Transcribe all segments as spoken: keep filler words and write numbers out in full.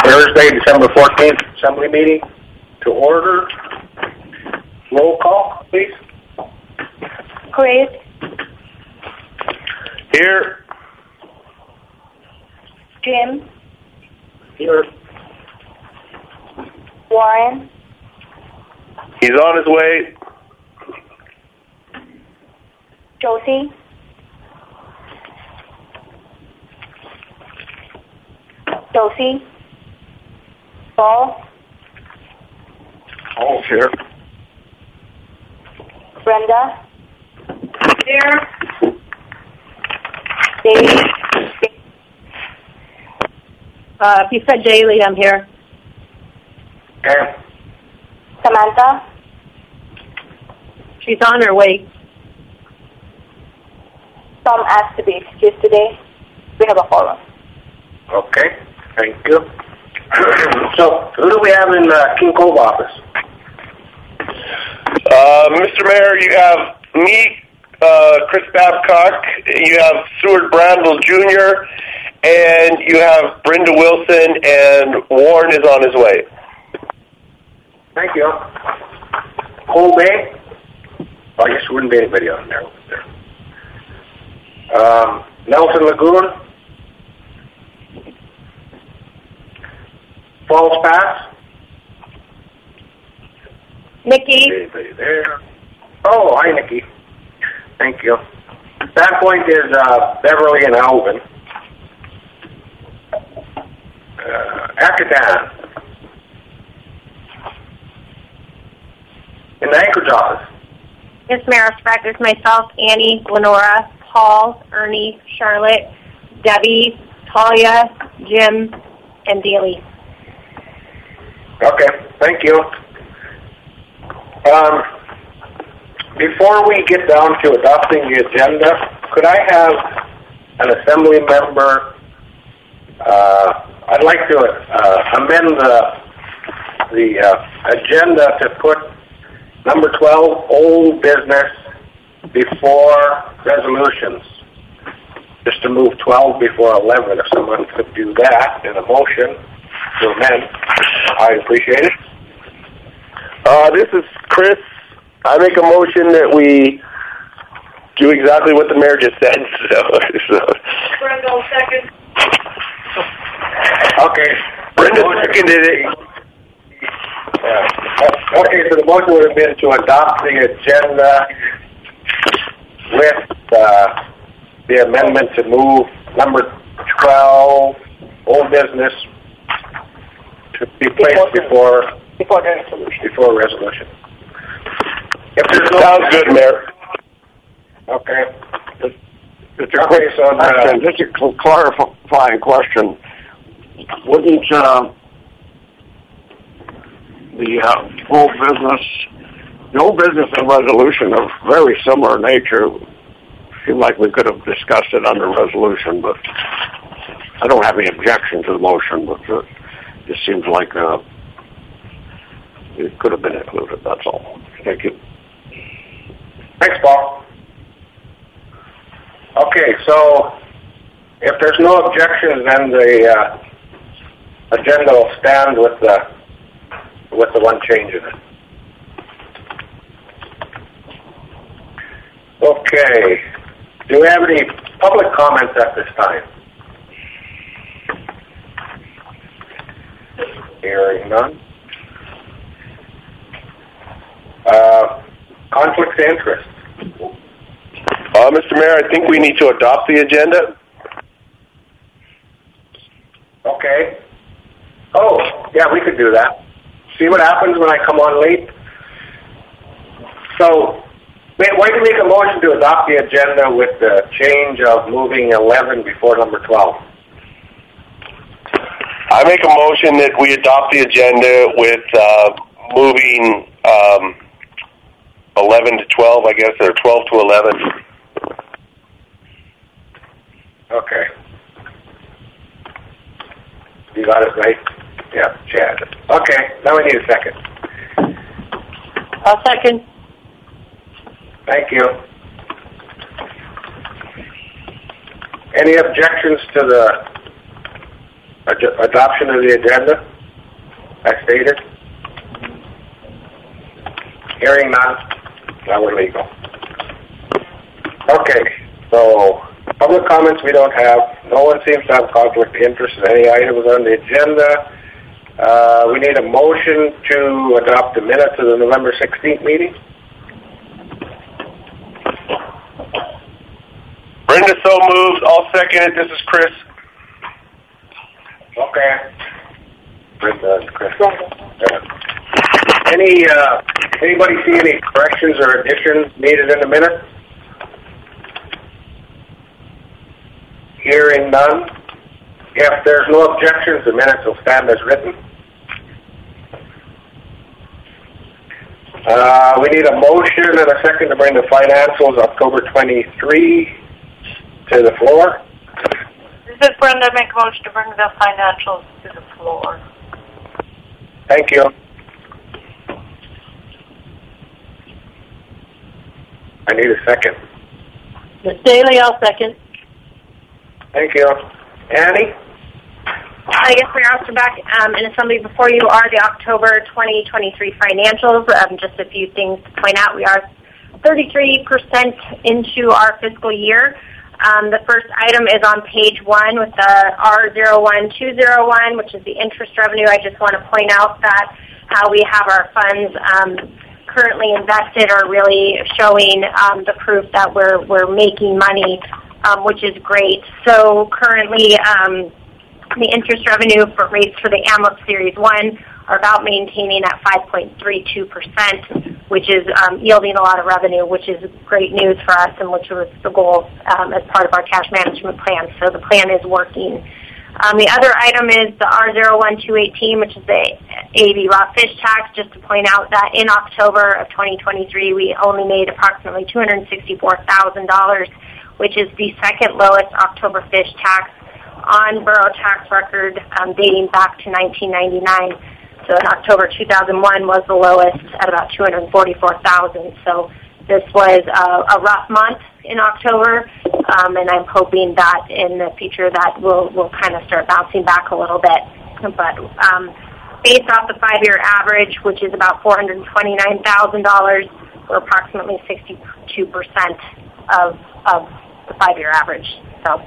Thursday, December fourteenth, Assembly meeting to order. Roll call, please. Chris. Here. Jim. Here. Warren. He's on his way. Josie. Josie. Paul. Paul's here. Brenda. Here. Dave. Uh, if you said Daly, I'm here. Okay. Samantha. She's on her way. Tom asked to be excused today. We have a forum. Okay, thank you. So, who do we have in the King Cove office? Uh, Mister Mayor, you have me, uh, Chris Babcock, you have Stuart Brandwell Junior, and you have Brenda Wilson, and Warren is on his way. Thank you. Cole Bay? Oh, I guess there wouldn't be anybody on there. there. Um, Nelson Lagoon? Falls Pass? Nikki. Anybody there? Oh, hi, Nikki. Thank you. That point is uh, Beverly and Alvin. Uh, Acatan. In the Anchorage office. Yes, Mayor, Sprague, myself, Annie, Lenora, Paul, Ernie, Charlotte, Debbie, Talia, Jim, and Daly. Okay, thank you. Um, before we get down to adopting the agenda, could I have an assembly member, uh, I'd like to uh, amend the, the uh, agenda to put number twelve, old business, before resolutions. Just to move twelve before eleven, if someone could do that in a motion to amend, I'd appreciate it. Uh, this is Chris. I make a motion that we do exactly what the mayor just said. So, so. Brenda, second. Okay. Brenda seconded it. Uh, okay, so the motion would have been to adopt the agenda with uh, the amendment to move number twelve, old business, to be placed before Before the resolution. before resolution. If there's no Sounds good, Mayor. Okay. Just a quick Okay, so, uh, question, just a cl- clarifying question. Wouldn't uh, the uh, old business, the old business and resolution of very similar nature, seem like we could have discussed it under resolution, but I don't have any objection to the motion, but it just seems like uh, it could have been included, that's all. Thank you. Thanks, Paul. Okay, so if there's no objections, then the uh, agenda will stand with the with the one change in it. Okay. Do we have any public comments at this time? Hearing none. Uh, conflicts of interest. Uh, Mister Mayor, I think we need to adopt the agenda. Okay. Oh, yeah, we could do that. See what happens when I come on late? So, wait, why do you make a motion to adopt the agenda with the change of moving eleven before number twelve? I make a motion that we adopt the agenda with uh, moving um, eleven to twelve, I guess, or twelve to eleven. Okay. You got it right? Yeah, Chad. Okay, now we need a second. I'll second. Thank you. Any objections to the Ad- adoption of the agenda, as stated. Hearing none, now we're legal. Okay, so public comments we don't have. No one seems to have conflict of interest in any items on the agenda. Uh, we need a motion to adopt the minutes of the November sixteenth meeting. Brenda so moves. I'll second it. This is Chris. Okay. Brenda and Chris. Uh, any, uh, anybody see any corrections or additions needed in the minutes? Hearing none. If there's no objections, the minutes will stand as written. Uh, we need a motion and a second to bring the financials October twenty-three to the floor. This is Brenda. Make a motion to bring the financials to the floor. Thank you. I need a second. Miz Daly, I'll second. Thank you. Annie? I guess Mayor Osterbeck, um, in assembly before you are the October twenty twenty-three financials. Um, just a few things to point out. We are thirty-three percent into our fiscal year. Um, the first item is on page one with the R zero one two zero one, which is the interest revenue. I just want to point out that how we have our funds um, currently invested are really showing um, the proof that we're we're making money, um, which is great. So currently, um, the interest revenue for rates for the A M L P Series one are about maintaining at five point three two percent, which is um, yielding a lot of revenue, which is great news for us and which was the goal um, as part of our cash management plan. So the plan is working. Um, the other item is the R zero one two one eight, which is the A B raw fish tax. Just to point out that in October of twenty twenty-three, we only made approximately two hundred sixty-four thousand dollars, which is the second lowest October fish tax on borough tax record um, dating back to nineteen ninety-nine. So in October two thousand one was the lowest at about two hundred forty-four thousand dollars. So this was uh, a rough month in October, um, and I'm hoping that in the future that will will kind of start bouncing back a little bit. But um, based off the five-year average, which is about four hundred twenty-nine thousand dollars, we're approximately sixty-two percent of, of the five-year average. So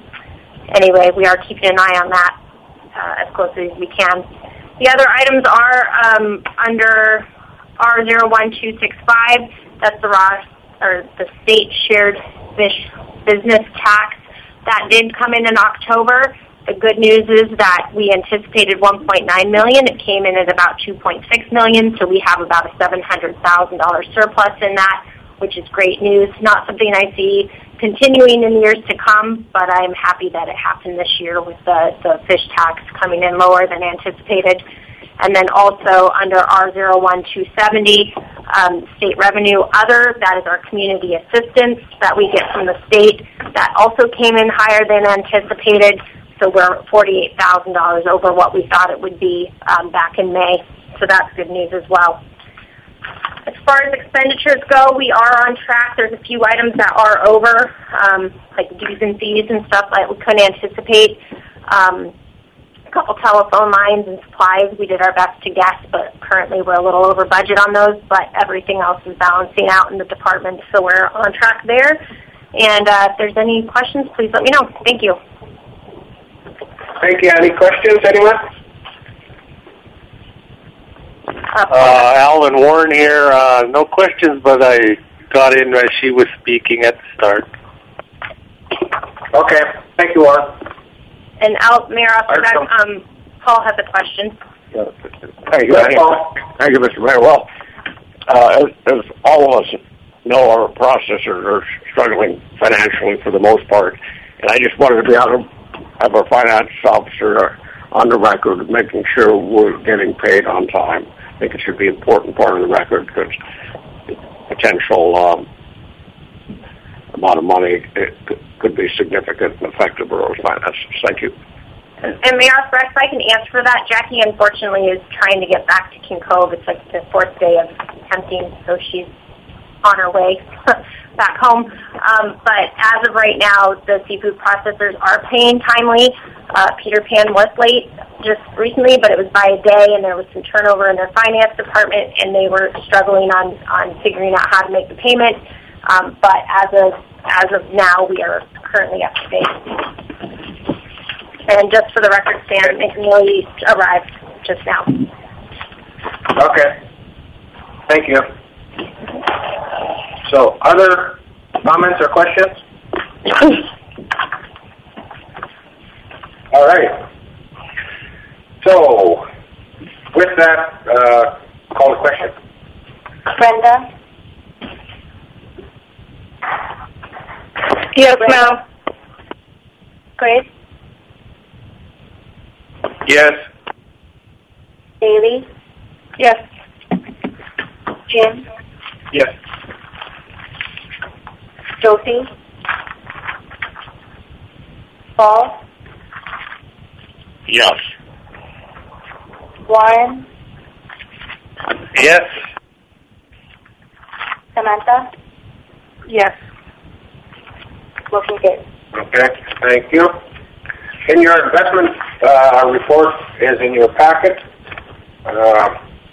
anyway, we are keeping an eye on that uh, as closely as we can. The other items are um, under R zero one two six five. That's the raw or the state shared fish business tax that did come in in October. The good news is that we anticipated one point nine million dollars. It came in at about two point six million dollars, so we have about a seven hundred thousand dollars surplus in that, which is great news. Not something I see continuing in years to come, but I'm happy that it happened this year with the, the fish tax coming in lower than anticipated. And then also under R zero one two seven zero, um, state revenue other, that is our community assistance that we get from the state. That also came in higher than anticipated, so we're forty-eight thousand dollars over what we thought it would be um, back in May. So that's good news as well. As far as expenditures go, we are on track. There's a few items that are over, um, like dues and fees and stuff that we couldn't anticipate. Um, a couple telephone lines and supplies, we did our best to guess, but currently we're a little over budget on those, but everything else is balancing out in the department, so we're on track there. And uh, if there's any questions, please let me know. Thank you. Thank you. Any questions, anyone? Uh, Alan Warren here. Uh, no questions, but I got in as she was speaking at the start. Okay. Thank you, Warren. And Al, Mayor Osterbeck, um, Paul has a question. Thank you, Thank you, Thank you, Mister Mayor. Well, uh, as, as all of us know, our processors are struggling financially for the most part, and I just wanted to be able to have our finance officer on the record making sure we're getting paid on time. I think it should be an important part of the record because potential um, amount of money it could be significant and affect the borough's finances. Thank you. And, and Mayor Frex, I can answer for that. Jackie, unfortunately, is trying to get back to King Cove. It's like the fourth day of tempting, so she's on her way. back home. Um, but as of right now, the seafood processors are paying timely. Uh, Peter Pan was late just recently, but it was by a day, and there was some turnover in their finance department, and they were struggling on, on figuring out how to make the payment. Um, but as of as of now, we are currently up to date. And just for the record, Stan McNeely arrived just now. Okay. Thank you. So, other comments or questions? All right. So, with that, uh, call the question. Brenda? Yes, ma'am. Grace? Yes. Bailey? Yes. Jim? Yes. Josie? Paul? Yes. Warren? Yes. Samantha? Yes. Motion carries. Okay, thank you. In your investment uh, report is in your packet. Uh,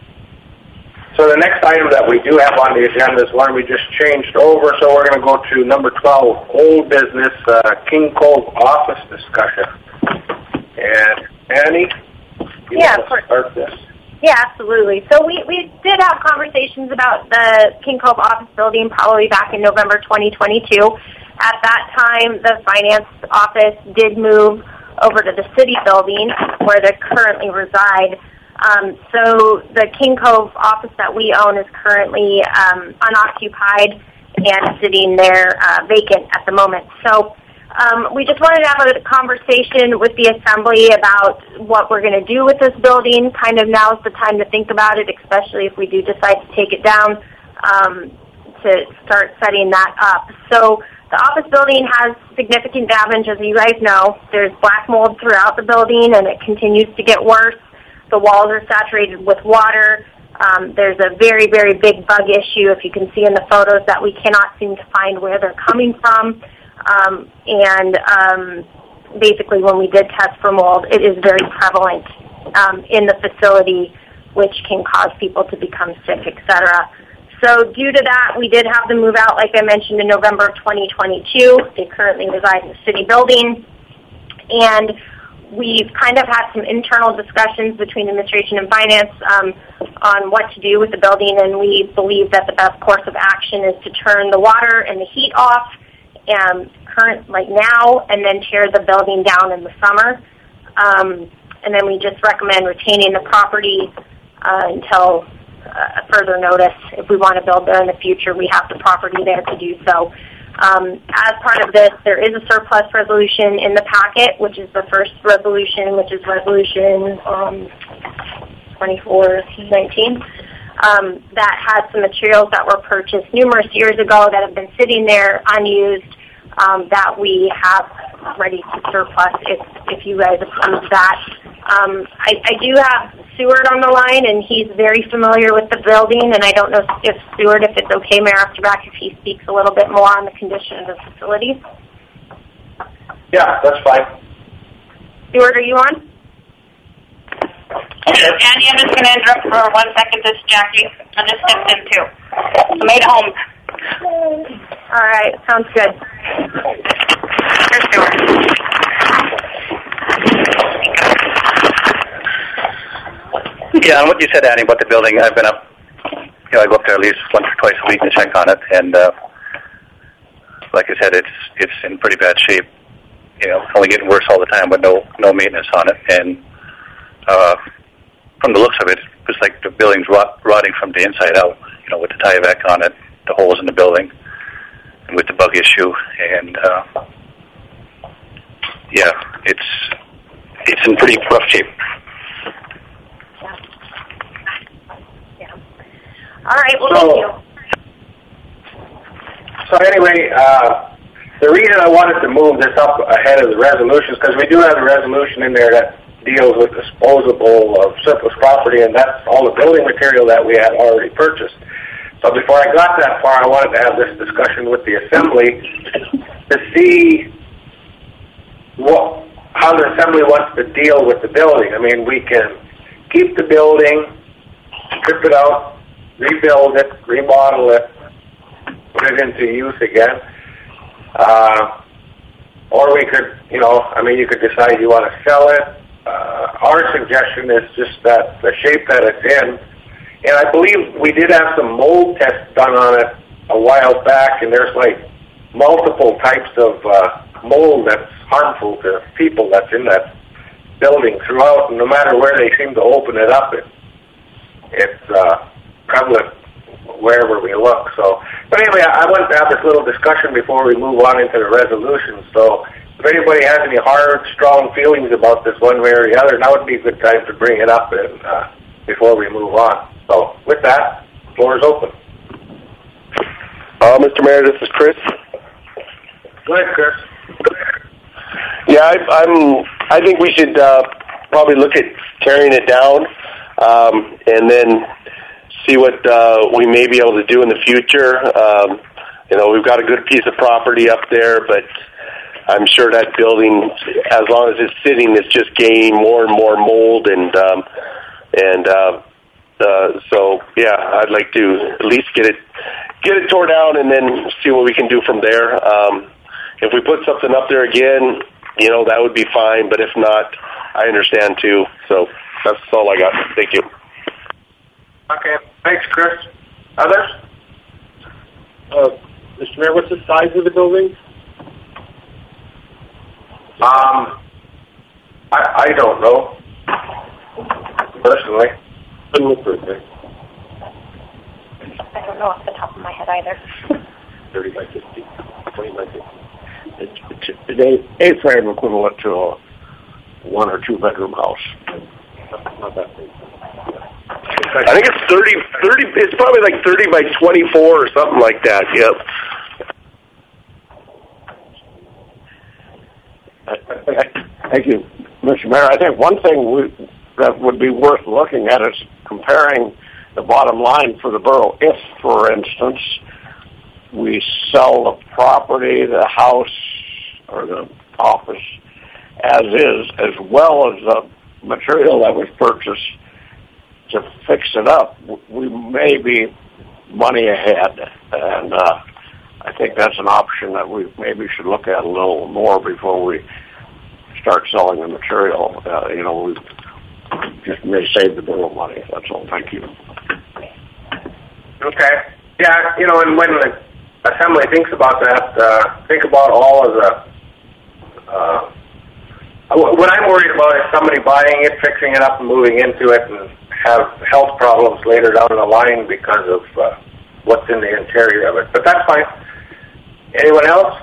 so the next item that we do have on the agenda is one we just changed over, so we're going to go to number twelve, old business, uh, King Cove office discussion. And Annie, you Yeah, want of course. to start this? Yeah, absolutely. So we, we did have conversations about the King Cove office building probably back in November twenty twenty-two. At that time, the finance office did move over to the city building where they currently reside. Um, so the King Cove office that we own is currently um, unoccupied and sitting there uh, vacant at the moment. So um, we just wanted to have a conversation with the assembly about what we're going to do with this building. Kind of now's the time to think about it, especially if we do decide to take it down, um, to start setting that up. So the office building has significant damage, as you guys know. There's black mold throughout the building, and it continues to get worse. The walls are saturated with water. Um, there's a very, very big bug issue, if you can see in the photos, that we cannot seem to find where they're coming from. Um, and um, basically, when we did test for mold, it is very prevalent um, in the facility, which can cause people to become sick, et cetera. So due to that, we did have them move out, like I mentioned, in November of twenty twenty-two. They currently reside in the city building. And we've kind of had some internal discussions between administration and finance um, on what to do with the building, and we believe that the best course of action is to turn the water and the heat off um, current, like now, and then tear the building down in the summer. Um, and then we just recommend retaining the property uh, until a further notice. If we want to build there in the future, we have the property there to do so. Um, as part of this, there is a surplus resolution in the packet, which is the first resolution, which is resolution um, twenty-four nineteen, um, that has some materials that were purchased numerous years ago that have been sitting there unused, um, that we have ready to surplus if, if you guys approve that. Um, I, I do have Seward on the line, and he's very familiar with the building, and I don't know if Seward, if it's okay, Mayor Osterback, if he speaks a little bit more on the condition of the facility. Yeah, that's fine. Seward, are you on? Andy, I'm just going to interrupt for one second. This is Jackie. I just stepped in, too. I made it home. All right, sounds good. Here's Stuart. Yeah, and what you said, Annie, about the building, I've been up, you know, I go up there at least once or twice a week to check on it, and uh, like I said, it's it's in pretty bad shape. You know, it's only getting worse all the time, but no no maintenance on it. And uh, from the looks of it, it's like the building's rot, rotting from the inside out, you know, with the Tyvek on it, the holes in the building, and with the bug issue. And, uh, yeah, it's it's in pretty rough shape. All right, well, so, thank you. So anyway, uh, the reason I wanted to move this up ahead of the resolutions, because we do have a resolution in there that deals with disposable of surplus property, and that's all the building material that we had already purchased. But before I got that far, I wanted to have this discussion with the Assembly to see what, how the Assembly wants to deal with the building. I mean, we can keep the building, strip it out, rebuild it, remodel it, put it into use again. Uh, or we could, you know, I mean, you could decide you want to sell it. Uh, our suggestion is just that the shape that it's in, and I believe we did have some mold tests done on it a while back, and there's like multiple types of uh, mold that's harmful to people that's in that building throughout, and no matter where they seem to open it up, it, it's uh, prevalent wherever we look. So, but anyway, I wanted to have this little discussion before we move on into the resolution. So, if anybody has any hard, strong feelings about this one way or the other, now would be a good time to bring it up and uh, before we move on. So, with that, the floor is open. Uh, Mister Mayor, this is Chris. Go ahead, Chris. Yeah, I, I'm. I think we should uh, probably look at tearing it down, um, and then see what uh, we may be able to do in the future. Um, you know, we've got a good piece of property up there, but I'm sure that building, as long as it's sitting, it's just gaining more and more mold, and um, and uh, uh, so yeah, I'd like to at least get it get it tore down, and then see what we can do from there. Um, if we put something up there again, you know, that would be fine. But if not, I understand too. So that's all I got. Thank you. Okay, thanks, Chris. Others? Uh, Mister Mayor, what's the size of the building? Um, I, I don't know, personally. I don't know off the top of my head either. thirty by fifty, twenty by fifty. It's, it's an A-frame equivalent to a one or two bedroom house. Not, not that big. I think it's thirty, thirty, it's probably like thirty by twenty-four or something like that, yep. Thank you, Mister Mayor. I think one thing we, that would be worth looking at is comparing the bottom line for the borough. If, for instance, we sell the property, the house, or the office as is, as well as the material that was purchased to fix it up, we may be money ahead, and uh, I think that's an option that we maybe should look at a little more before we start selling the material. Uh, you know, we just may save the borough money. That's all. Thank you. Okay. Yeah, you know, and when the Assembly thinks about that, uh, think about all of the, uh, what I'm worried about is somebody buying it, fixing it up, and moving into it, and have health problems later down the line because of uh, what's in the interior of it. But that's fine. Anyone else?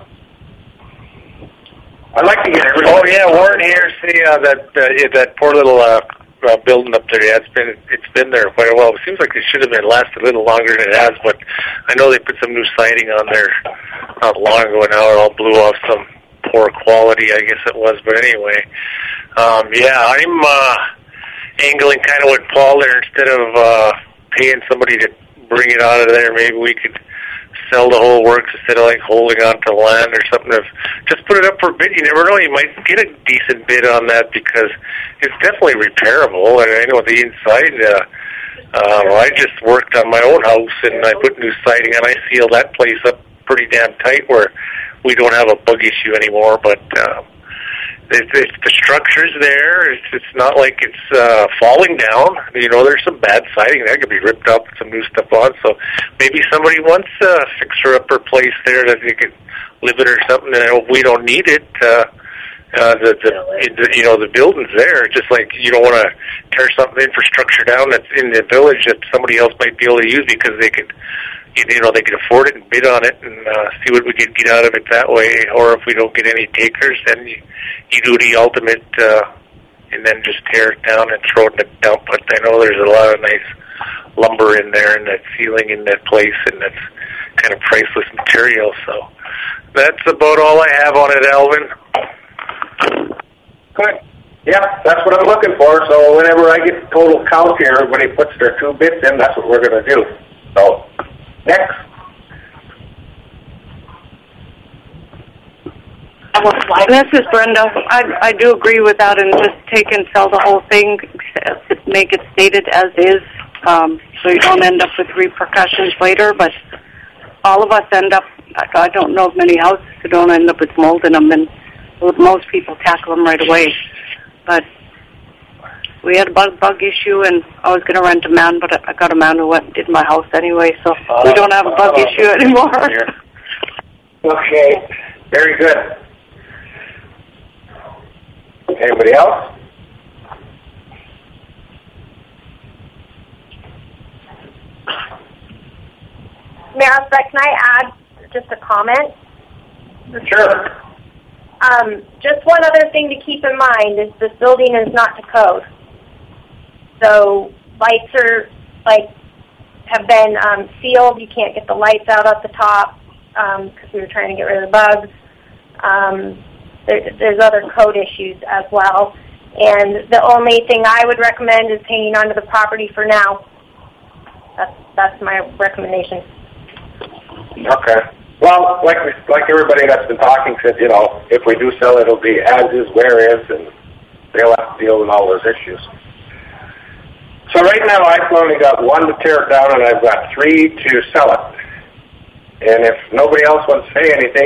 I'd like to get everybody. Oh yeah, Warren here. See uh, that uh, yeah, that poor little uh, uh, building up there. Yeah, it's been it's been there quite a while. It seems like it should have been lasted a little longer than it has. But I know they put some new siding on there not long ago. Now it all blew off some poor quality, I guess it was. But anyway, um, yeah, I'm uh, angling kind of with Paul there. Instead of uh, paying somebody to bring it out of there, maybe we could sell the whole works instead of like holding on to land or something. If just put it up for bid. You never know, you might get a decent bid on that because it's definitely repairable. And I know the inside, uh, uh, well, I just worked on my own house and I put new siding and I sealed that place up pretty damn tight where we don't have a bug issue anymore. But uh, if, if the structure's there, it's, it's not like it's uh, falling down. You know, there's some bad siding that could be ripped up with some new stuff on. So maybe somebody wants a fixer-upper place there that they could live in or something. And we don't need it. Uh, uh, the, the, the you know the building's there. Just like you don't want to tear something infrastructure down that's in the village that somebody else might be able to use because they could. You know, they could afford it and bid on it and uh, see what we can get out of it that way. Or if we don't get any takers, then you, you do the ultimate uh, and then just tear it down and throw it in the dump. But I know there's a lot of nice lumber in there and that ceiling in that place and that's kind of priceless material. So that's about all I have on it, Alvin. Good. Yeah, that's what I'm looking for. So whenever I get total count here, everybody puts their two bits in, that's what we're going to do. So Next. This is Brenda. I I do agree with that, and just take and sell the whole thing, make it stated as is, um, so you don't end up with repercussions later. But all of us end up, I don't know of many houses who don't end up with mold in them, and most people tackle them right away. But we had a bug bug issue, and I was going to rent a man, but I got a man who went and did my house anyway, so uh, we don't have a bug uh, issue anymore. Okay, very good. Anybody else? Mayor, can I add just a comment? Sure. Um, just one other thing to keep in mind is this building is not to code. So lights are, like, have been um, sealed. You can't get the lights out at the top because um, we were trying to get rid of the bugs. Um, there, there's other code issues as well. And the only thing I would recommend is hanging onto the property for now. That's, that's my recommendation. Okay. Well, like we, like everybody that's been talking said, you know, if we do sell it, it'll be as is, where is, and they'll have to deal with all those issues. So right now I've only got one to tear it down, and I've got three to sell it. And if nobody else wants to say anything,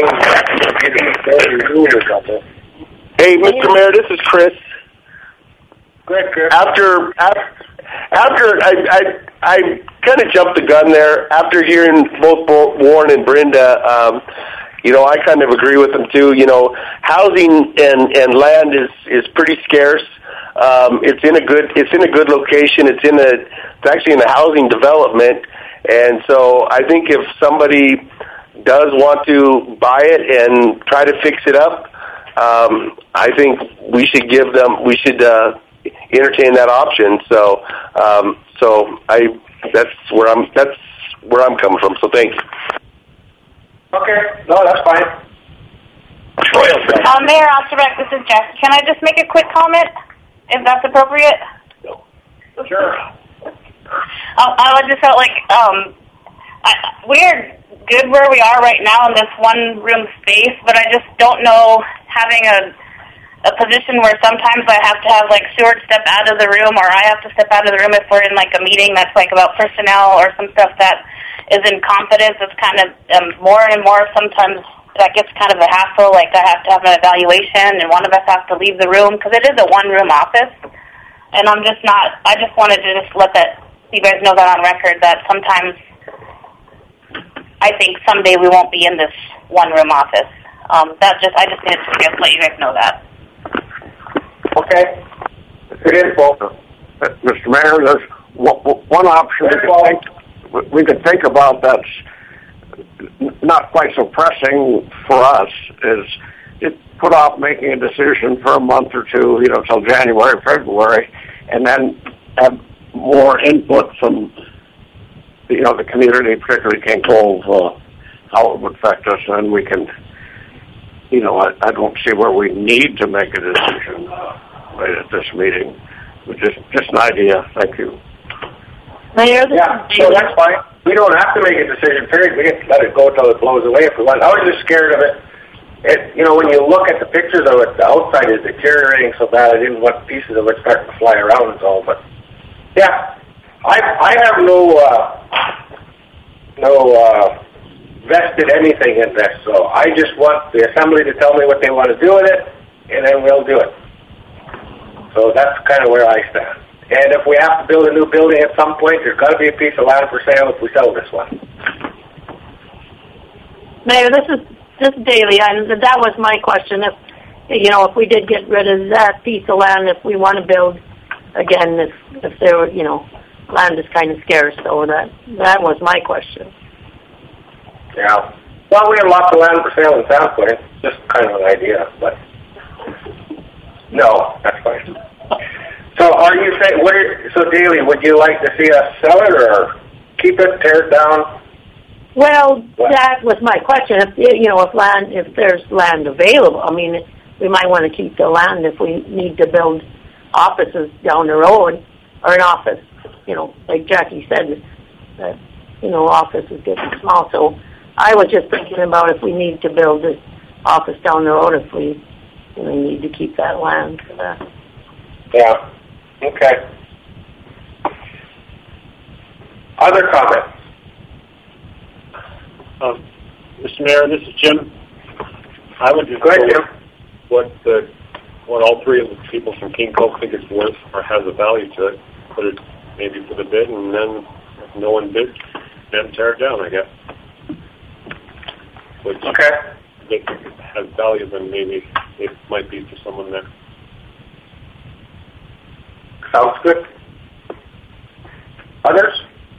hey, Mister Mayor, this is Chris. Go ahead, Chris. After after, after I I, I kind of jumped the gun there. After hearing both Warren and Brenda, um, you know, I kind of agree with them too. You know, housing and, and land is, is pretty scarce. Um, it's in a good it's in a good location. It's in a it's actually in a housing development, and so I think if somebody does want to buy it and try to fix it up, um, I think we should give them we should uh, entertain that option. So um, so I that's where I'm that's where I'm coming from. So thank you. Okay, no, that's fine. Uh, Mayor Osterbeck, this is Jess. Can I just make a quick comment? If that's appropriate? Sure. I, I just felt like um, I, we're good where we are right now in this one-room space, but I just don't know having a a position where sometimes I have to have, like, Stuart step out of the room, or I have to step out of the room if we're in, like, a meeting that's, like, about personnel or some stuff that is in confidence. It's kind of um, more and more sometimes that gets kind of a hassle, like I have to have an evaluation and one of us has to leave the room because it is a one-room office. And I'm just not, I just wanted to just let that, you guys know that on record, that sometimes I think someday we won't be in this one-room office. Um, that just, I just needed to just let you guys know that. Okay. Good info. Mister Mayor, there's one option we could think, we could think about that's not quite so pressing for us is it put off making a decision for a month or two, you know, till January, February, and then have more input from, you know, the community, particularly King Cove, uh, how it would affect us, and we can, you know, I, I don't see where we need to make a decision uh, right at this meeting. But just, just an idea. Thank you. Mayor, yeah, so that's fine. We don't have to make a decision, period. We can let it go until it blows away if we want. I was just scared of it. It, you know, when you look at the pictures of it, the outside is deteriorating so bad I didn't want pieces of it starting to fly around and all. But, yeah, I I have no, uh, no uh, vested anything in this. So I just want the assembly to tell me what they want to do with it, and then we'll do it. So that's kind of where I stand. And if we have to build a new building at some point, there's got to be a piece of land for sale if we sell this one. Mayor, this is this is Daly, and that was my question. If you know, if we did get rid of that piece of land, if we want to build again, if if there were, you know, land is kind of scarce, so that that was my question. Yeah. Well, we have lots of land for sale in South Point. Just kind of an idea, but no, that's fine. So are you saying, what are, so Daly, would you like to see us sell it or keep it, tear it down? Well, what? That was my question. If, you know, if land, if there's land available, I mean, we might want to keep the land if we need to build offices down the road, or an office, you know, like Jackie said, uh, you know, office is getting small. So I was just thinking about if we need to build this office down the road, if we really need to keep that land for that. Yeah. Okay. Other comments? Um, Mister Mayor, this is Jim. I would just go ahead, go Jim. What the what all three of the people from King Cove think it's worth or has a value to it. Put it maybe for the bid, and then if no one bids, then tear it down, I guess. Which okay. If it has value, then maybe it might be for someone there. Sounds good. Others?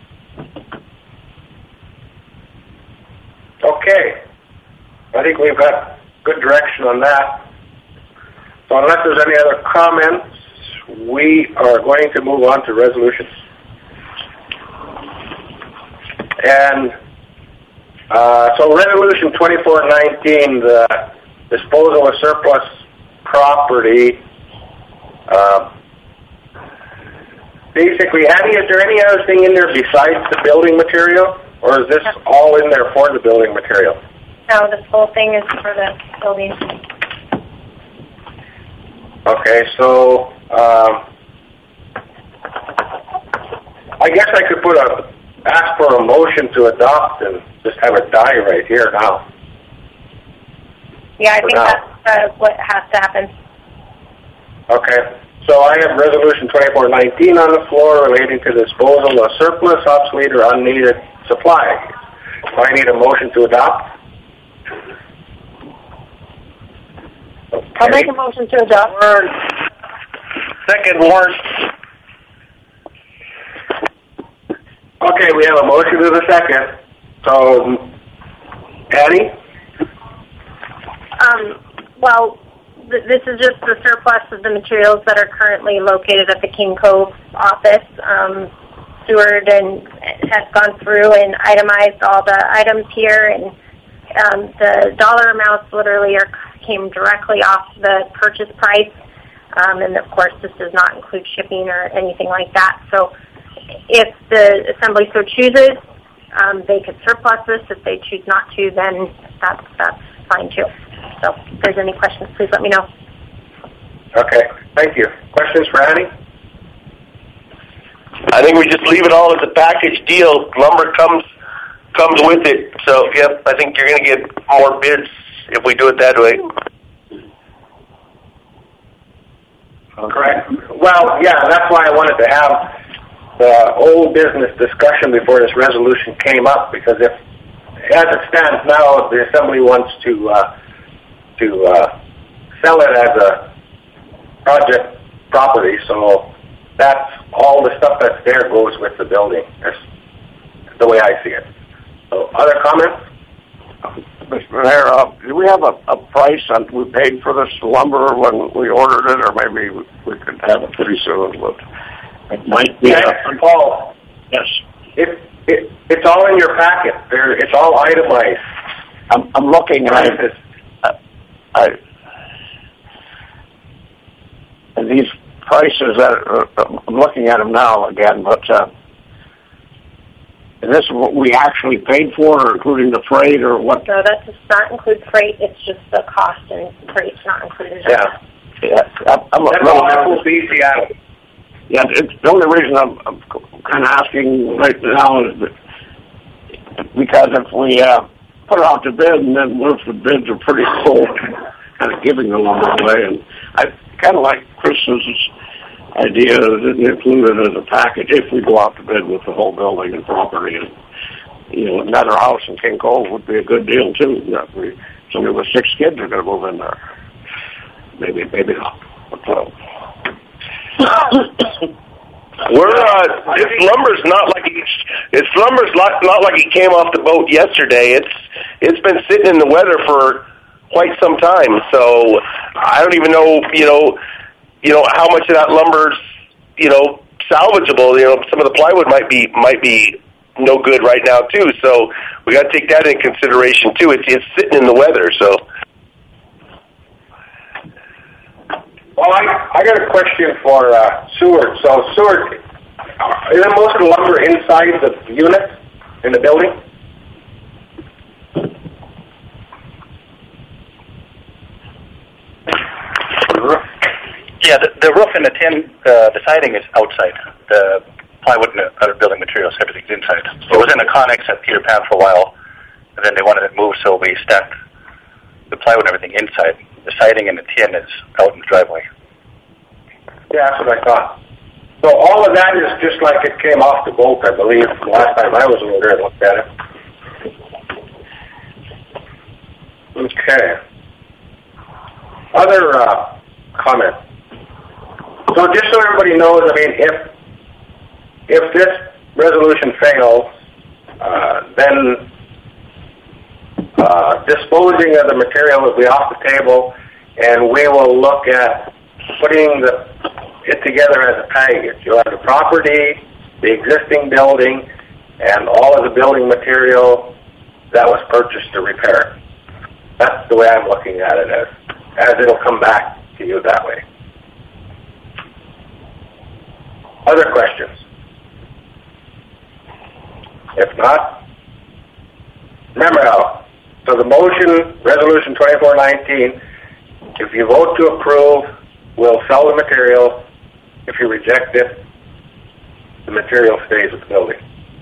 Okay. I think we've got good direction on that. So unless there's any other comments, we are going to move on to resolutions. And uh, so resolution twenty-four nineteen, the disposal of surplus property. Uh, basically, Addie, is there any other thing in there besides the building material? Or is this all in there for the building material? No, this whole thing is for the building. Okay, so um, I guess I could put a ask for a motion to adopt and just have it die right here now. Yeah, I For think now. that's uh, what has to happen. Okay, so I have resolution twenty-four nineteen on the floor relating to disposal of surplus, obsolete, or unneeded supplies. Do I need a motion to adopt? I'll make a motion to adopt. Warren. Second, Warren. Okay, we have a motion to the second. So, Addie? Um, well, th- this is just the surplus of the materials that are currently located at the King Cove office. Um, Seward and has gone through and itemized all the items here, and um, the dollar amounts literally are came directly off the purchase price. Um, and of course, this does not include shipping or anything like that. So, if the assembly so chooses, um, they could surplus this. If they choose not to, then that's that's fine too. So, if there's any questions, please let me know. Okay, thank you. Questions for Addie? I think we just leave it all as a package deal. Lumber comes comes with it. So, yep, I think you're going to get more bids if we do it that way. Correct. Well, yeah, that's why I wanted to have the old business discussion before this resolution came up, because if, as it stands now, the Assembly wants to uh, to uh, sell it as a project property, so that's all the stuff that's there goes with the building. That's the way I see it. So, other comments? Mister Mayor, uh, do we have a, a price on we paid for this lumber when we ordered it, or maybe we, we could have it pretty soon? But it might be. Yes, a, Paul. Yes. It, it it's all in your packet. There, it's all itemized. I'm, I'm looking at it. I, I, and these prices that uh, I'm looking at them now again, but. Uh, Is this what we actually paid for, or including the freight, or what? No, that does not include freight. It's just the cost, and freight's not included. Yeah, yeah. I'm, I'm That's a, all F O B Seattle. Yeah, it's, the only reason I'm, I'm kind of asking right now is that because if we uh, put it out to bid, and then what if the bids are pretty full, kind of giving the lumber away, and I kind of like Chris's idea that it included as a package if we go out to bid with the whole building and property. And, you know, another house in King Cove would be a good deal, too. That we, somebody with six kids are going to move in there. Maybe, maybe not. But, uh, We're, uh, this lumber's not like, it's, it's lumber's not, not like it came off the boat yesterday. It's, it's been sitting in the weather for quite some time. So I don't even know, you know, you know, how much of that lumber's, you know, salvageable. You know, some of the plywood might be might be no good right now too. So we got to take that into consideration too. It's it's sitting in the weather. So. Well, I I got a question for uh, Seward. So Seward, isn't most of the lumber inside the unit? in the building? Yeah, the, the roof and the tin, uh, the siding is outside. The plywood and the other building materials, everything's inside. It was in the Connex at Peter Pan for a while, and then they wanted it moved, so we stacked the plywood and everything inside. The siding and the tin is out in the driveway. Yeah, that's what I thought. So all of that is just like it came off the boat, I believe, the last time I was over there and looked at it. Okay. Other uh, comments? So just so everybody knows, I mean, if if this resolution fails, uh, then uh, disposing of the material will be off the table, and we will look at putting the, it together as a package. You'll have the property, the existing building, and all of the building material that was purchased to repair it. That's the way I'm looking at it, as, as it'll come back to you that way. Other questions? If not, remember how. So the motion, Resolution twenty-four nineteen, if you vote to approve, we'll sell the material. If you reject it, the material stays with the building.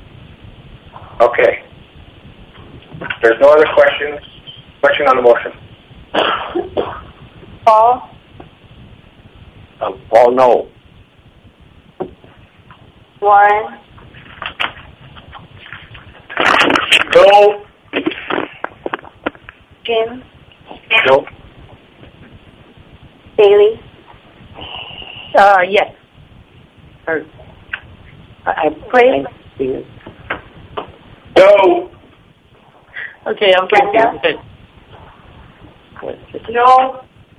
Okay. There's no other questions? Question on the motion? Paul? Um, Paul, no. Warren? No. Jim? No. Bailey? Uh, yes. Or, I, I Please? No. Okay, I'm Brenda? good. No.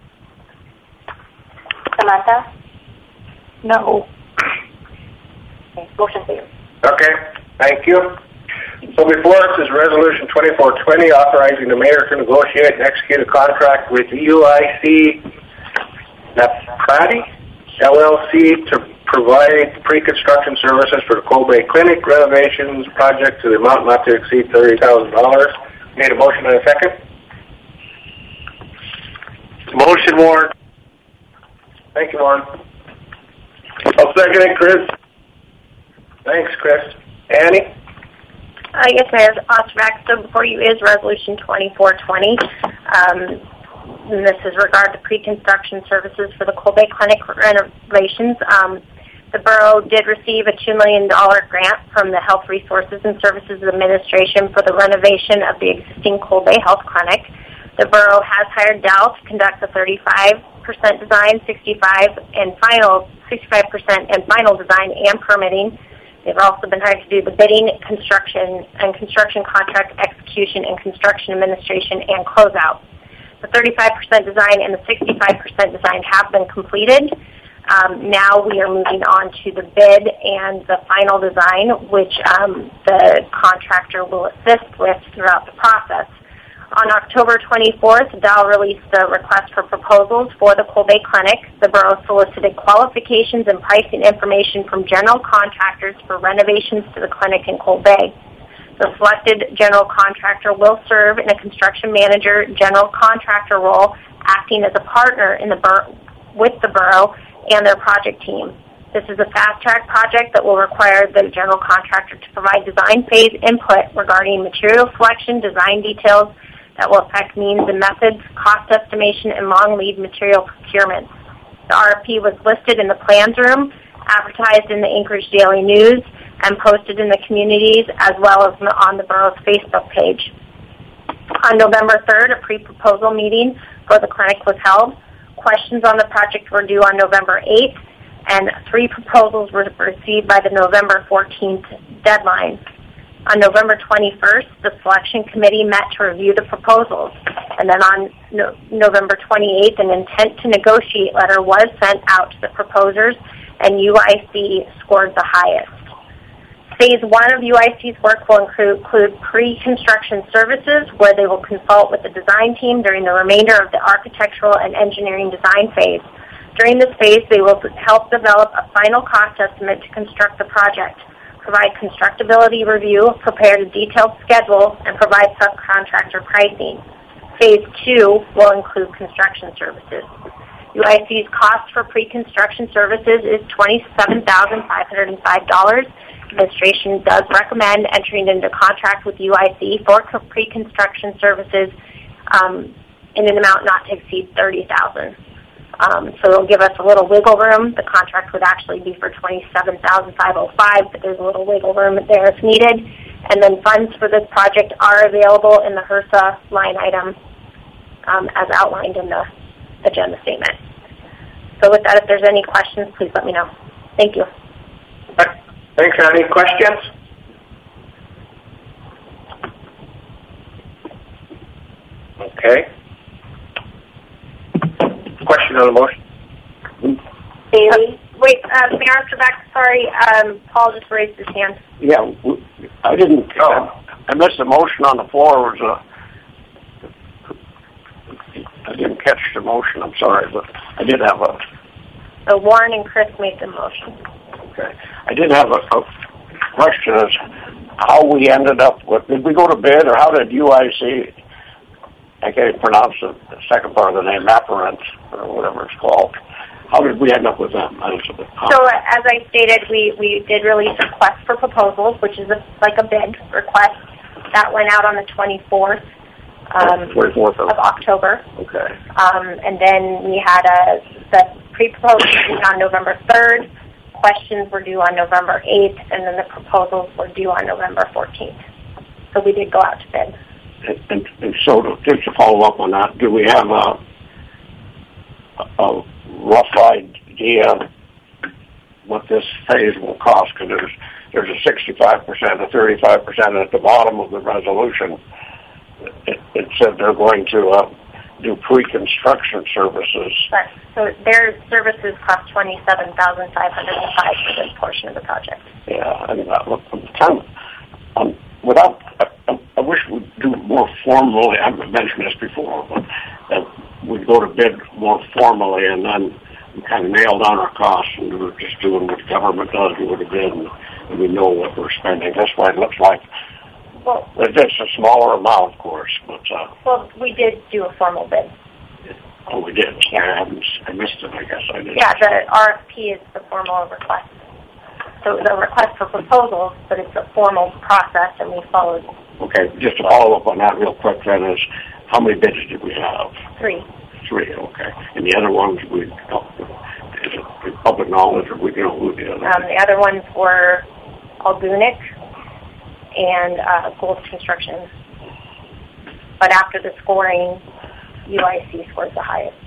Samantha? No. Okay, motion fails. Okay, thank you. So before us is Resolution twenty-four twenty, authorizing the mayor to negotiate and execute a contract with U I C Naprati L L C to provide pre-construction services for the Cold Bay Clinic renovations project to the amount not to exceed thirty thousand dollars. Need a motion and a second? Motion, Warren. Thank you, Warren. I'll second it, Chris. Thanks, Chris. Annie? I guess Mayor Osterback, so before you is Resolution twenty-four twenty. Um, and this is regard to pre-construction services for the Cold Bay Clinic renovations. Um, the borough did receive a two million dollars grant from the Health Resources and Services Administration for the renovation of the existing Cold Bay Health Clinic. The borough has hired Dow to conduct the thirty-five percent design, sixty-five percent and final sixty-five percent and final design and permitting. They've also been hired to do the bidding, construction, and construction contract execution and construction administration and closeout. The thirty-five percent design and the sixty-five percent design have been completed. Um, now we are moving on to the bid and the final design, which um, the contractor will assist with throughout the process. On October twenty-fourth, Dow released the request for proposals for the Cold Bay Clinic. The borough solicited qualifications and pricing information from general contractors for renovations to the clinic in Cold Bay. The selected general contractor will serve in a construction manager general contractor role, acting as a partner in the bur- with the borough and their project team. This is a fast-track project that will require the general contractor to provide design phase input regarding material selection, design details, that will affect means and methods, cost estimation, and long lead material procurement. The R F P was listed in the plans room, advertised in the Anchorage Daily News, and posted in the communities as well as on the borough's Facebook page. On November third, a pre-proposal meeting for the clinic was held. Questions on the project were due on November eighth, and three proposals were received by the November fourteenth deadline. On November twenty-first, the selection committee met to review the proposals. And then on no- November twenty-eighth, an intent to negotiate letter was sent out to the proposers, and U I C scored the highest. Phase one of U I C's work will include, include pre-construction services, where they will consult with the design team during the remainder of the architectural and engineering design phase. During this phase, they will help develop a final cost estimate to construct the project. provide constructability review, prepare a detailed schedule, and provide subcontractor pricing. Phase two will include construction services. U I C's cost for pre-construction services is twenty-seven thousand five hundred five dollars. Administration does recommend entering into contract with U I C for pre-construction services um, in an amount not to exceed thirty thousand dollars. Um, so it'll give us a little wiggle room. The contract would actually be for twenty-seven thousand five hundred five dollars, but there's a little wiggle room there if needed. And then funds for this project are available in the HRSA line item um, as outlined in the agenda statement. So with that, if there's any questions, please let me know. Thank you. Thanks. Any questions? Okay. Question on the motion? Bailey? Wait, uh, Mayor Trebek, sorry, um, Paul just raised his hand. Yeah, I didn't, oh. I missed the motion on the floor. It was a, I didn't catch the motion, I'm sorry, but I did have a... So Warren and Chris made the motion. Okay. I did have a, a question as how we ended up with, did we go to bid, or how did U I C, I can't pronounce the second part of the name, Apparent, or whatever it's called. How did we end up with them? So as I stated, we, we did release a request for proposals, which is a, like a bid request. That went out on the twenty-fourth, um, twenty-fourth of, of October. Okay. Um, and then we had a, the pre-proposals due on November third, questions were due on November eighth, and then the proposals were due on November fourteenth. So we did go out to bid. And, and, and so to, just to follow up on that, do we have a, a rough idea what this phase will cost? Because there's, there's a sixty-five percent, a thirty-five percent at the bottom of the resolution. It, it said they're going to uh, do pre-construction services. Right. So their services cost twenty-seven thousand five hundred five dollars for this portion of the project. Yeah, and uh, I'm kind of, um, without, I, I wish we'd do more formally, I've mentioned this before, but that we'd go to bid more formally and then we kind of nail down our costs and we we're just doing what the government does, we would have bid and, and we know what we're spending. This way it looks like, well, it's a smaller amount, of course, but... Uh, well, we did do a formal bid. Oh, we did? Yeah. I, haven't, I missed it, I guess. I did. Yeah, the R F P is the formal request. So the request for proposals, but it's a formal process and we followed. Okay, just to follow up on that real quick then is, how many bids did we have? Three. Three, okay. And the other ones, we, oh, is it public knowledge or we, you know, who the other um, The other ones were Algunic and uh, Gold Construction. But after the scoring, U I C scores the highest.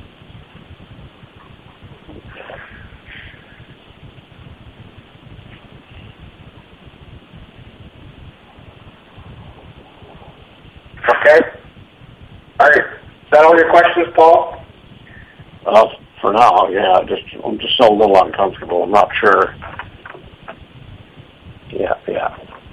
Okay. All right. Is that all your questions, Paul? Uh, for now, yeah. Just I'm just so a little uncomfortable. I'm not sure. Yeah, yeah.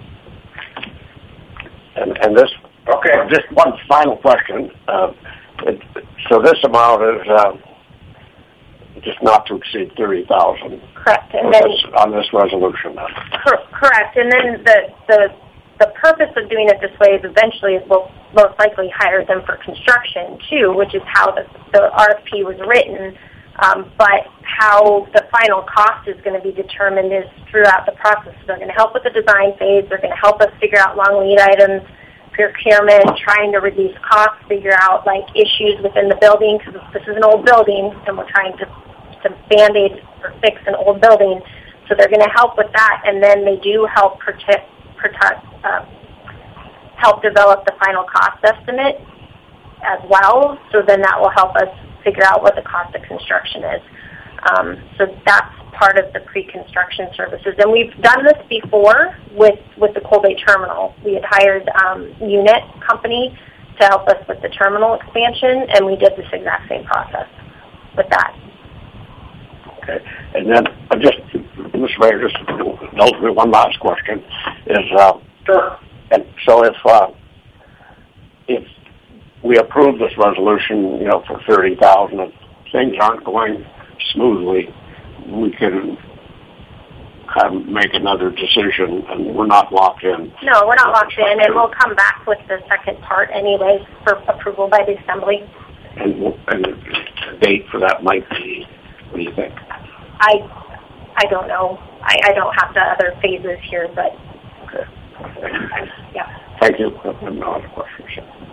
And and this. Okay. Just one final question. Uh, it, so this amount is uh, just not to exceed thirty thousand. Correct. And on, then this, on this resolution. Then. Cor- correct. And then the the the purpose of doing it this way is eventually we'll most likely hire them for construction too, which is how the the R F P was written. Um, but how the final cost is going to be determined is throughout the process. So they're going to help with the design phase. They're going to help us figure out long lead items, procurement, trying to reduce costs, figure out like issues within the building, because this is an old building and we're trying to, to band-aid or fix an old building. So they're going to help with that, and then they do help protect, protect uh, help develop the final cost estimate as well. So then that will help us figure out what the cost of construction is. Um, so that's part of the pre-construction services. And we've done this before with, with the Coal Bay Terminal. We had hired um, Unit Company to help us with the terminal expansion, and we did this exact same process with that. Okay. And then uh, just, Mister Mayor, just indulge me one last question. Is uh, Sure. And so if uh, if we approve this resolution, you know, for thirty thousand, and things aren't going smoothly, we can have, make another decision, and we're not locked in. No, we're not locked in, and we'll come back with the second part anyways for approval by the Assembly. And, and the date for that might be, what do you think? I I don't know. I, I don't have the other phases here, but... Okay. Yeah. Thank you. No other questions.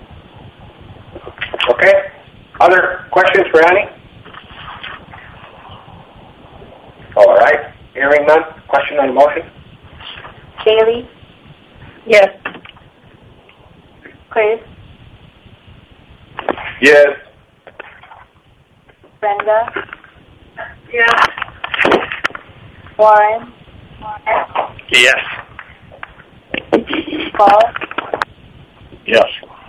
Okay. Other questions for Annie? All right. Hearing none. Question on the motion? Daly? Yes. Chris? Yes. Brenda? Yes. Warren? Yes. Paul? Yes.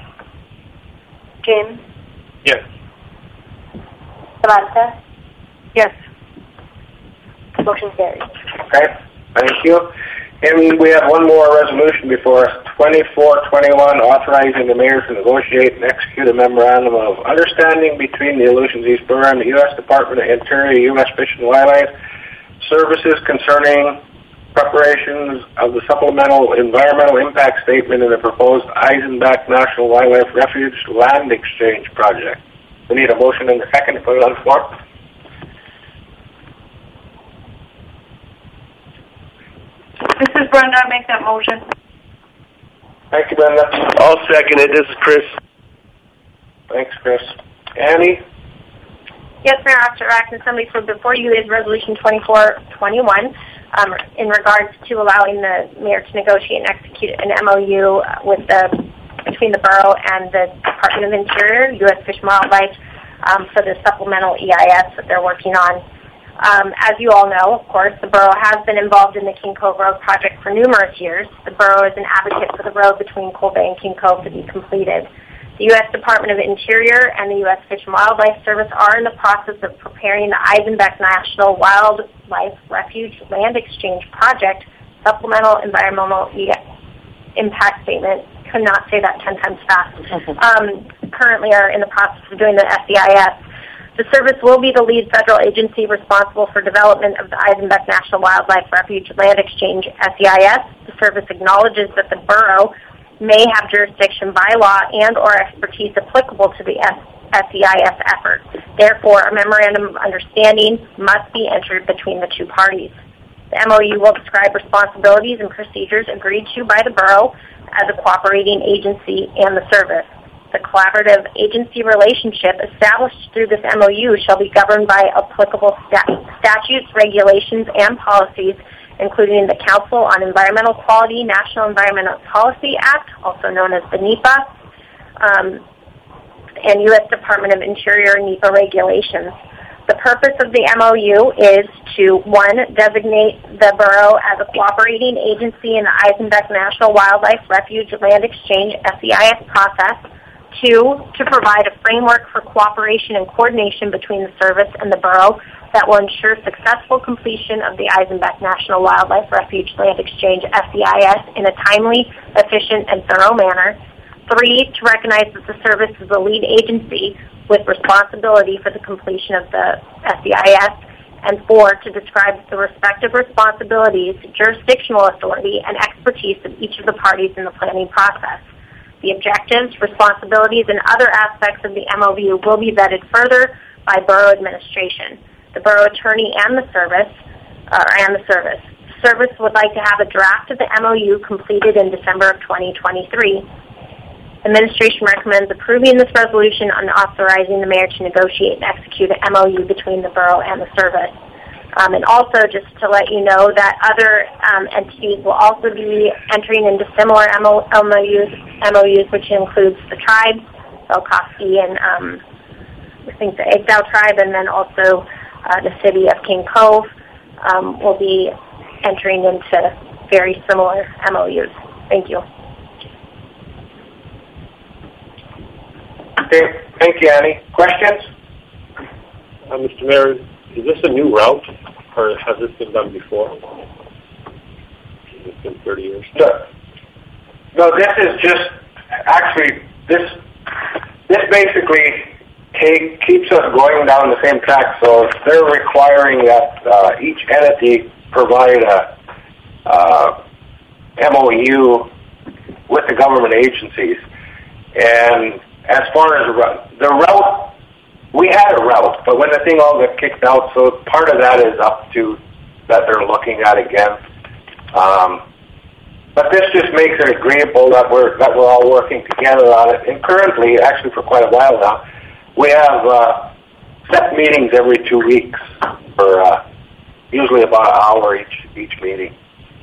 Jim? Yes. Samantha? Yes. Motion carried. Okay. Thank you. And we have one more resolution before us, twenty-four twenty-one, authorizing the mayor to negotiate and execute a memorandum of understanding between the Aleutians East Borough and the U S Department of Interior, U S Fish and Wildlife Services concerning preparations of the supplemental environmental impact statement in the proposed Eisenbach National Wildlife Refuge land exchange project. We need a motion and a second to put it on the floor. This is Brenda. I make that motion. Thank you, Brenda. I'll second it. This is Chris. Thanks, Chris. Annie? Yes, Mayor Officer Act, somebody for before you is Resolution twenty-four twenty-one um, in regards to allowing the mayor to negotiate and execute an M O U with the between the borough and the Department of Interior, U S Fish and Wildlife, um, for the supplemental E I S that they're working on. Um, as you all know, of course, the borough has been involved in the King Cove Road project for numerous years. The borough is an advocate for the road between Cold Bay and King Cove to be completed. The U S Department of Interior and the U S Fish and Wildlife Service are in the process of preparing the Eisenbach National Wildlife Refuge Land Exchange Project Supplemental Environmental Impact Statement. Could not say that ten times fast. Um, currently are in the process of doing the S E I S. The service will be the lead federal agency responsible for development of the Eisenbach National Wildlife Refuge Land Exchange S E I S. The service acknowledges that the borough may have jurisdiction by law and or expertise applicable to the S E I S effort. Therefore, a memorandum of understanding must be entered between the two parties. The M O U will describe responsibilities and procedures agreed to by the borough as a cooperating agency and the service. The collaborative agency relationship established through this M O U shall be governed by applicable stat- statutes, regulations, and policies, including the Council on Environmental Quality National Environmental Policy Act, also known as the NEPA, um, and U S Department of Interior NEPA regulations. The purpose of the M O U is to, one, designate the borough as a cooperating agency in the Eisenbach National Wildlife Refuge Land Exchange S E I S process. Two, to provide a framework for cooperation and coordination between the service and the borough that will ensure successful completion of the Eisenbach National Wildlife Refuge Land Exchange S E I S in a timely, efficient, and thorough manner. Three, to recognize that the service is a lead agency with responsibility for the completion of the S E I S. And four, to describe the respective responsibilities, jurisdictional authority, and expertise of each of the parties in the planning process. The objectives, responsibilities, and other aspects of the M O U will be vetted further by borough administration, the borough attorney, and the service. Uh, and the service. The service would like to have a draft of the M O U completed in December of twenty twenty-three. Administration recommends approving this resolution and authorizing the mayor to negotiate and execute an M O U between the borough and the service. Um, and also, just to let you know that other um, entities will also be entering into similar M O Us, M O Us, which includes the tribes, Belkofsky and um, I think the Egdow tribe, and then also uh, the city of King Cove um, will be entering into very similar M O Us. Thank you. Okay, thank you, Annie. Questions? Uh, Mister Mayor, is this a new route, or has this been done before? It's been thirty years. No, no, this is just, actually, this this basically take, keeps us going down the same track. So they're requiring that uh, each entity provide a, uh, M O U with the government agencies. And as far as the route, the route, we had a route, but when the thing all got kicked out, so part of that is up to that they're looking at again. Um, but this just makes it agreeable that we're that we're all working together on it. And currently, actually for quite a while now, we have uh, set meetings every two weeks for uh, usually about an hour each each meeting.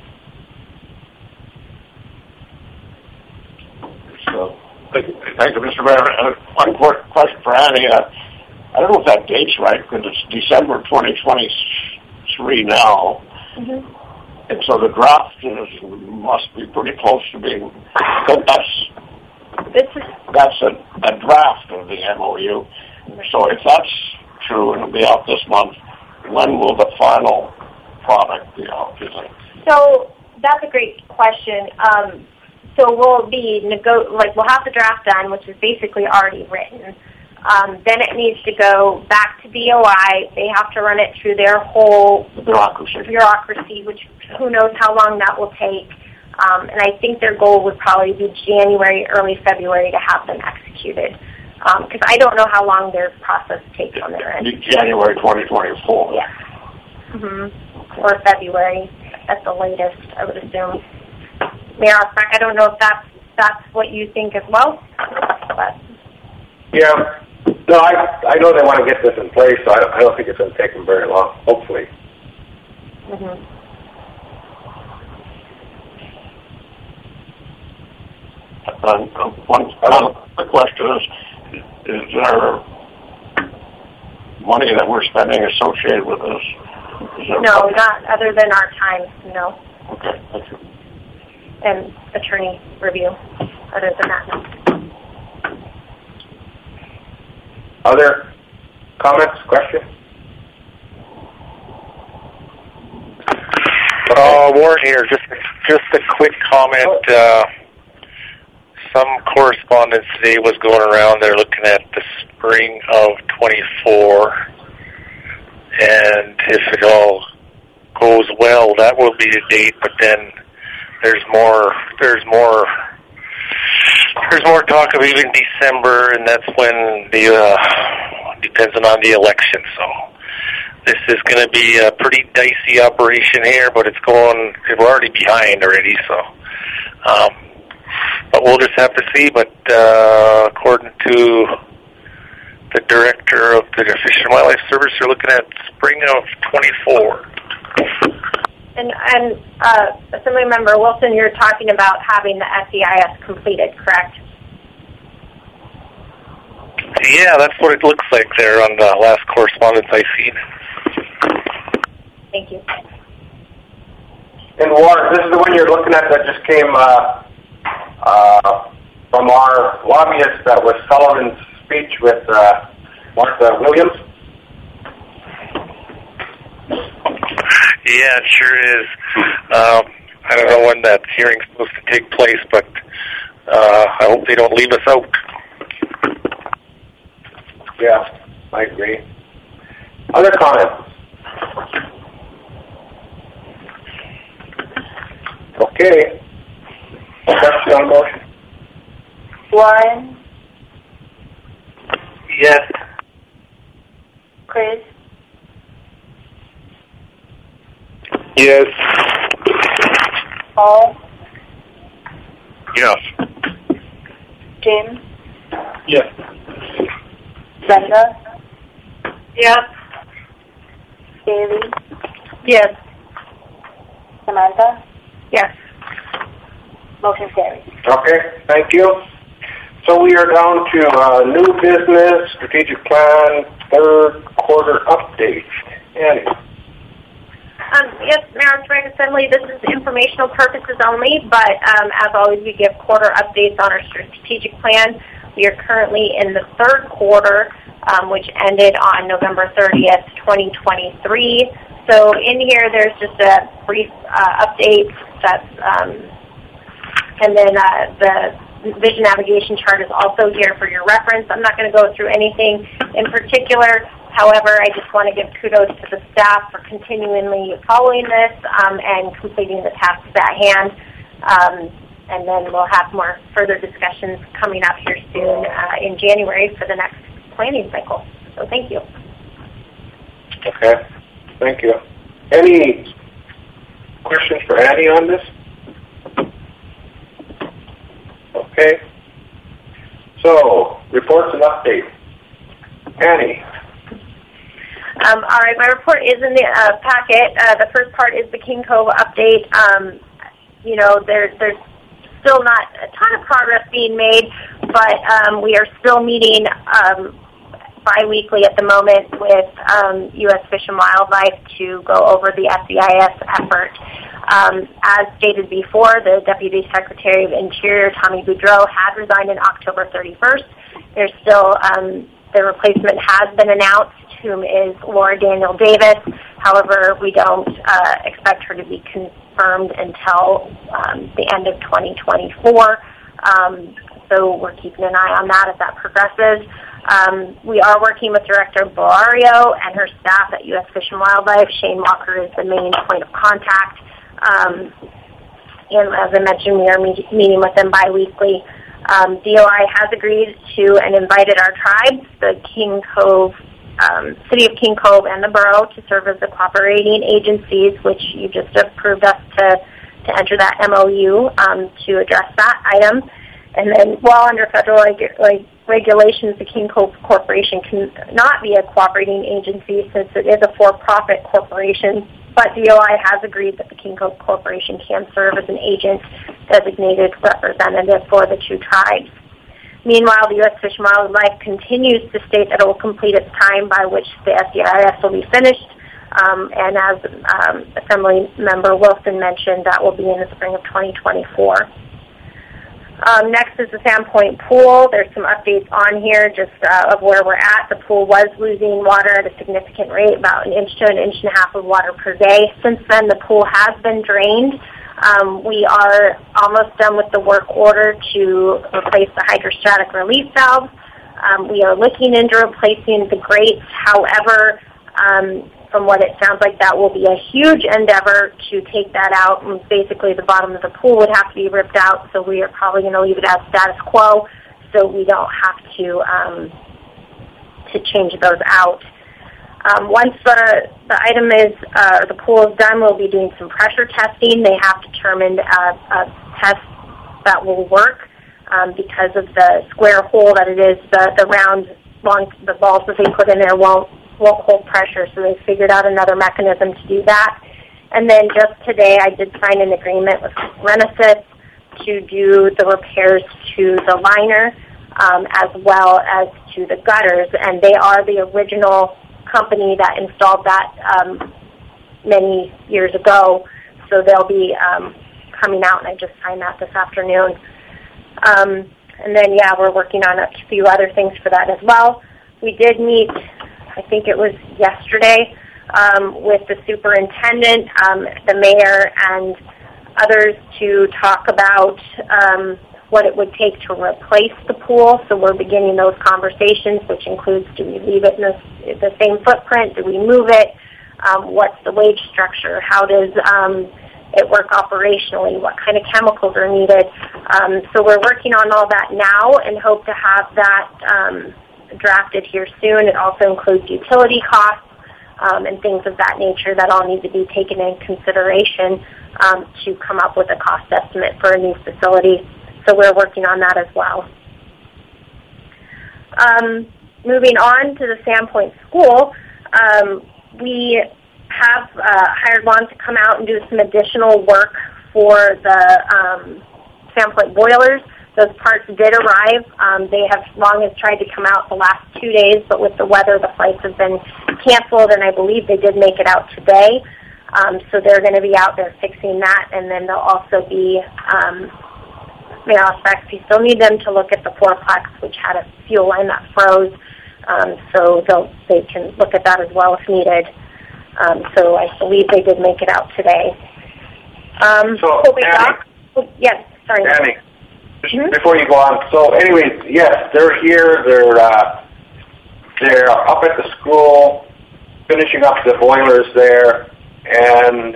So, thank you, thank you, Mister Mayor. Uh, one quick question for Annie. Uh, I don't know if that date's right, because it's December twenty twenty-three now. Mm-hmm. And so the draft is, must be pretty close to being, that's, This is that's a, a draft of the M O U. So if that's true and it'll be out this month, when will the final product be out, do you think? so. That's a great question. Um, so we'll be nego- like we'll have the draft done, which is basically already written. Um, then it needs to go back to D O I. They have to run it through their whole bureaucracy, bureaucracy which who knows how long that will take. Um, and I think their goal would probably be January, early February to have them executed. Because um, I don't know how long their process takes on their end. January twenty twenty-four. Yeah. Mm-hmm. Or February at the latest, I would assume. Mayor Osbeck, I don't know if that's, that's what you think as well. But. Yeah. No, I I know they want to get this in place, so I don't, I don't think it's going to take them very long, hopefully. Mm-hmm. Um, one other question is, is there money that we're spending associated with this? No, not other than our time, no. Okay, thank you. And attorney review, other than that, no. Other comments, questions? Uh, Warren here. Just just a quick comment. Uh, some correspondence today was going around. They're looking at the spring of twenty-four, and if it all goes well, that will be the date. But then there's more. There's more. There's more talk of even December, and that's when the uh, depends on the election. So this is going to be a pretty dicey operation here, but it's going. We're already behind already, so. Um, but we'll just have to see. But uh, according to the director of the Fish and Wildlife Service, you're looking at spring of twenty-four. And, and uh, Assemblymember Wilson, you're talking about having the S E I S completed, correct? Yeah, that's what it looks like there on the last correspondence I seen. Thank you. And Warren, this is the one you're looking at that just came uh, uh, from our lobbyist. That was Sullivan's speech with uh, Martha Williams. Yeah, it sure is. Um, I don't know when that hearing's supposed to take place, but uh, I hope they don't leave us out. Yeah, I agree. Other comments? Okay. Question on motion? Warren? Yes. Chris? Yes. Paul? Yes. Jim? Yes. Brenda? Yes. Daly? Yes. Samantha? Yes. Motion carries. Okay, thank you. So we are down to uh, new business, strategic plan, third quarter update. Annie? Um, yes, Mayor Spring Assembly, this is informational purposes only, but um, as always, we give quarter updates on our strategic plan. We are currently in the third quarter, um, which ended on November thirtieth, twenty twenty-three. So in here, there's just a brief uh, update. That's, um, and then uh, the vision navigation chart is also here for your reference. I'm not going to go through anything in particular. However, I just want to give kudos to the staff for continually following this um, and completing the tasks at hand. Um, and then we'll have more further discussions coming up here soon uh, in January for the next planning cycle. So thank you. Okay, thank you. Any questions for Annie on this? Okay. So, reports and updates. Annie. Um, all right, my report is in the uh, packet. Uh, the first part is the King Cove update. Um, you know, there, there's still not a ton of progress being made, but um, we are still meeting um, bi-weekly at the moment with um, U S Fish and Wildlife to go over the S E I S effort. Um, as stated before, the Deputy Secretary of Interior, Tommy Boudreau, had resigned on October thirty-first. There's still, um, the replacement has been announced, whom is Laura Daniel Davis. However, we don't uh, expect her to be confirmed until um, the end of twenty twenty-four. Um, so we're keeping an eye on that as that progresses. Um, we are working with Director Bellario and her staff at U S Fish and Wildlife. Shane Walker is the main point of contact. Um, and as I mentioned, we are meet, meeting with them biweekly. Um, D O I has agreed to and invited our tribes, the King Cove, um, City of King Cove and the Borough, to serve as the cooperating agencies, which you just approved us to, to enter that M O U um, to address that item. And then while under federal regu- like, regulations, the King Cove Corporation cannot be a cooperating agency since it is a for-profit corporation. But D O I has agreed that the King Cove Corporation can serve as an agent designated representative for the two tribes. Meanwhile, the U S Fish and Wildlife continues to state that it will complete its time by which the S E I S will be finished. Um, and as um, Assembly Member Wilson mentioned, that will be in the spring of twenty twenty-four. Um, next is the Sandpoint Pool. There's some updates on here just uh, of where we're at. The pool was losing water at a significant rate, about an inch to an inch and a half of water per day. Since then, the pool has been drained. Um, we are almost done with the work order to replace the hydrostatic release valve. Um, we are looking into replacing the grates. However, um, from what it sounds like, that will be a huge endeavor to take that out. And basically, the bottom of the pool would have to be ripped out, so we are probably going to leave it as status quo so we don't have to um, to change those out. Um, once the, the item is, uh, the pool is done, we'll be doing some pressure testing. They have determined a, a test that will work um, because of the square hole that it is. The, the round, long, the balls that they put in there won't won't hold pressure, so they figured out another mechanism to do that. And then just today I did sign an agreement with Renesas to do the repairs to the liner um, as well as to the gutters, and they are the original company that installed that um, many years ago, so they'll be um, coming out, and I just signed that this afternoon. Um, and then, yeah, we're working on a few other things for that as well. We did meet, I think it was yesterday, um, with the superintendent, um, the mayor, and others to talk about um, what it would take to replace the pool. So we're beginning those conversations, which includes, do we leave it in the, the same footprint? Do we move it? Um, what's the wage structure? How does um, it work operationally? What kind of chemicals are needed? Um, so we're working on all that now and hope to have that um, drafted here soon. It also includes utility costs um, and things of that nature that all need to be taken in consideration um, to come up with a cost estimate for a new facility. So we're working on that as well. Um, moving on to the Sandpoint School, um, we have uh, hired Lon to come out and do some additional work for the um, Sandpoint boilers. Those parts did arrive. Um, they have long as tried to come out the last two days, but with the weather, the flights have been canceled, and I believe they did make it out today. Um, so they're going to be out there fixing that, and then they'll also be, um, you know, specs. We still need them to look at the fourplex, which had a fuel line that froze, um, so they'll, they can look at that as well if needed. Um, so I believe they did make it out today. Um, so, so we Annie, got, oh, yes, sorry. Annie, just mm-hmm. before you go on, so anyways, yes, they're here, they're, uh, they're up at the school, finishing up the boilers there, and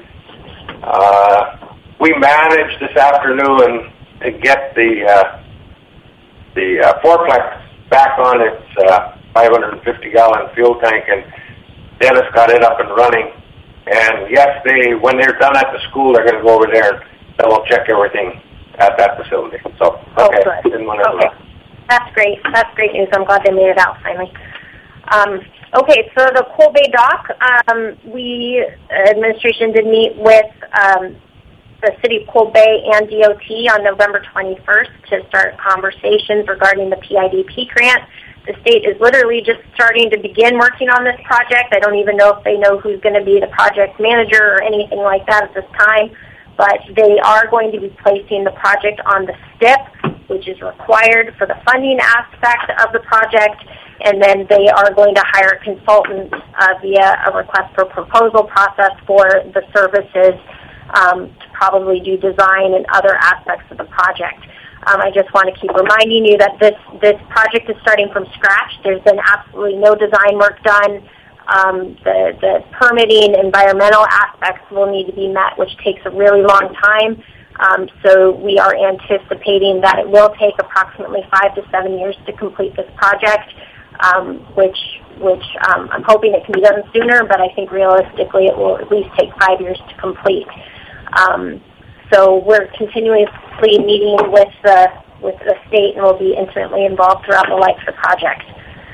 uh, we managed this afternoon to get the uh, the uh, fourplex back on its uh, five hundred fifty gallon fuel tank, and Dennis got it up and running. And yes, they when they're done at the school, they're going to go over there and double check everything at that facility. So, okay, oh, good. didn't want to okay. That's great. That's great news. I'm glad they made it out finally. Um, okay, so the Coal Bay Dock, um, we, administration did meet with um, the City of Coal Bay and D O T on November twenty-first to start conversations regarding the P I D P grant. The state is literally just starting to begin working on this project. I don't even know if they know who's going to be the project manager or anything like that at this time, but they are going to be placing the project on the S T I P, which is required for the funding aspect of the project, and then they are going to hire a consultant uh, via a request for proposal process for the services um, to probably do design and other aspects of the project. Um, I just want to keep reminding you that this, this project is starting from scratch. There's been absolutely no design work done. Um, the, the permitting, environmental aspects will need to be met, which takes a really long time. Um, so we are anticipating that it will take approximately five to seven years to complete this project, um, which, which um, I'm hoping it can be done sooner, but I think realistically it will at least take five years to complete. Um, So we're continuously meeting with the with the state, and we'll be intimately involved throughout the life of the project.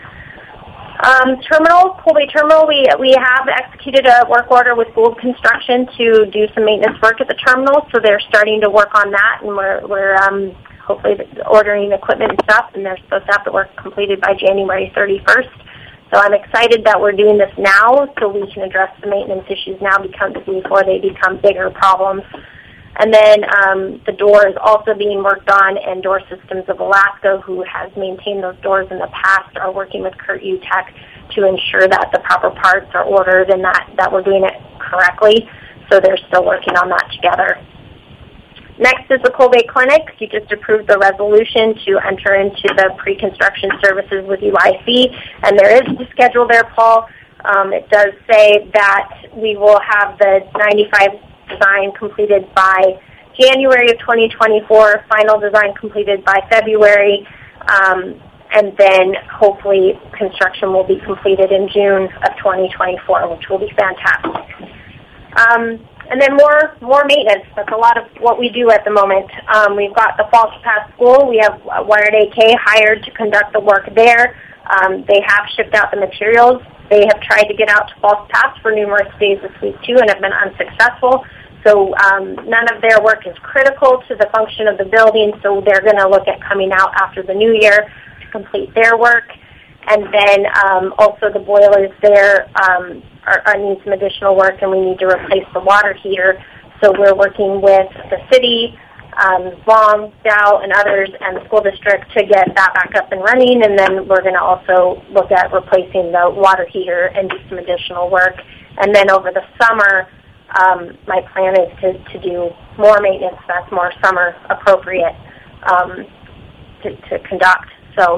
Um, terminal, Coal Bay Terminal, we we have executed a work order with Gould Construction to do some maintenance work at the terminal. So they're starting to work on that, and we're we're um, hopefully ordering equipment and stuff. And they're supposed to have the work completed by January thirty-first. So I'm excited that we're doing this now, so we can address the maintenance issues now because before they become bigger problems. And then um, the door is also being worked on, and Door Systems of Alaska, who has maintained those doors in the past, are working with Kurt Utek to ensure that the proper parts are ordered and that, that we're doing it correctly. So they're still working on that together. Next is the Coal Bay Clinic. You just approved the resolution to enter into the pre-construction services with U I C, and there is a schedule there, Paul. Um, it does say that we will have the ninety-five design completed by January of twenty twenty-four, final design completed by February, um, and then hopefully construction will be completed in June of twenty twenty-four, which will be fantastic. Um, and then more more maintenance. That's a lot of what we do at the moment. Um, we've got the Falls Pass School. We have Wired A K hired to conduct the work there. Um, they have shipped out the materials. They have tried to get out to Falls Pass for numerous days this week too and have been unsuccessful. So um, none of their work is critical to the function of the building, so they're going to look at coming out after the new year to complete their work. And then um, also the boilers there um, are, are need some additional work, and we need to replace the water heater. So we're working with the city, um, Vom, Dow, and others, and the school district to get that back up and running. And then we're going to also look at replacing the water heater and do some additional work. And then over the summer, Um, my plan is to, to do more maintenance that's more summer appropriate um, to, to conduct. So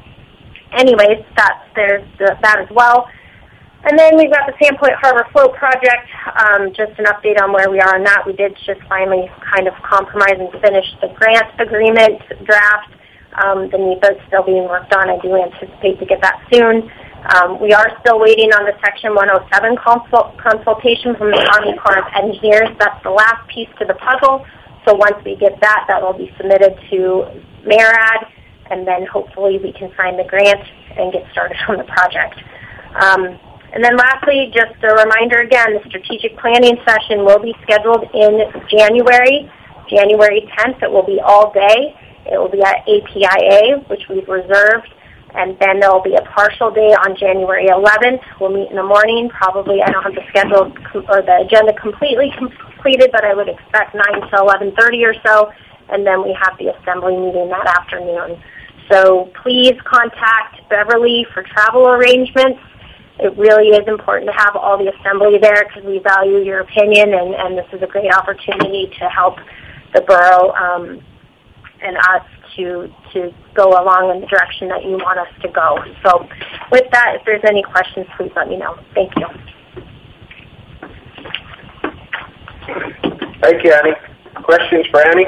anyways, that's, there's the, that as well. And then we've got the Sandpoint Harbor Float Project, um, just an update on where we are on that. We did just finally kind of compromise and finish the grant agreement draft. Um, the N E P A is still being worked on. I do anticipate to get that soon. Um, we are still waiting on the Section one oh seven consult, consultation from the Army Corps of Engineers. That's the last piece to the puzzle. So once we get that, that will be submitted to MARAD, and then hopefully we can sign the grant and get started on the project. Um, and then lastly, just a reminder again, the strategic planning session will be scheduled in January, January tenth. It will be all day. It will be at A P I A, which we've reserved. And then there will be a partial day on January eleventh. We'll meet in the morning. Probably I don't have the schedule or the agenda completely completed, but I would expect nine to eleven thirty or so. And then we have the assembly meeting that afternoon. So please contact Beverly for travel arrangements. It really is important to have all the assembly there because we value your opinion, and, and this is a great opportunity to help the borough um, and us to to go along in the direction that you want us to go. So with that, if there's any questions, please let me know. Thank you. Thank you, Annie. Questions for Annie?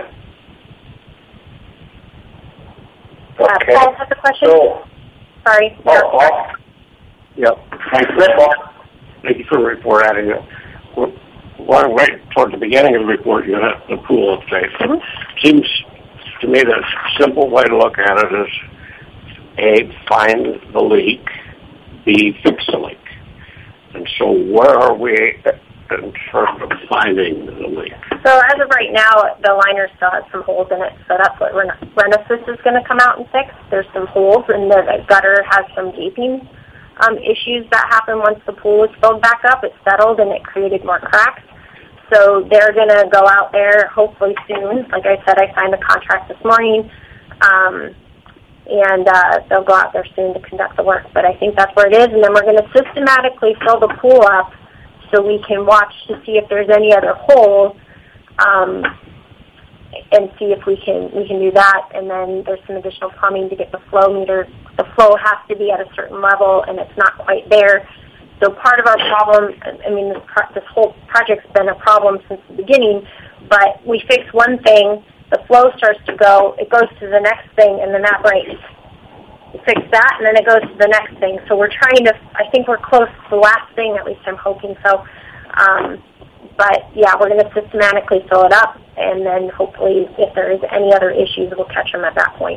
Okay. Uh, Paul has a question? So, Sorry. oh, oh. Yep. Thank you. Thank you for the report, Annie. Well, right toward the beginning of the report, you had the pool update. Mm-hmm. Seems to me that a simple way to look at it is, A, find the leak, B, fix the leak. And so where are we in terms of finding the leak? So as of right now, the liner still has some holes in it, so that's what Ren- Renesys is going to come out and fix. There's some holes, and the, the gutter has some gaping um, issues that happen once the pool was filled back up. It settled, and it created more cracks. So they're going to go out there hopefully soon. Like I said, I signed the contract this morning, um, and uh, they'll go out there soon to conduct the work. But I think that's where it is, and then we're going to systematically fill the pool up so we can watch to see if there's any other holes, um, and see if we can we can do that. And then there's some additional plumbing to get the flow meter. The flow has to be at a certain level, and it's not quite there. So part of our problem, I mean, this, pro- this whole project's been a problem since the beginning, but we fix one thing, the flow starts to go, it goes to the next thing, and then that breaks. We fix that, and then it goes to the next thing. So we're trying to, I think we're close to the last thing, at least I'm hoping so. Um, but, yeah, we're going to systematically fill it up, and then hopefully if there is any other issues, we'll catch them at that point.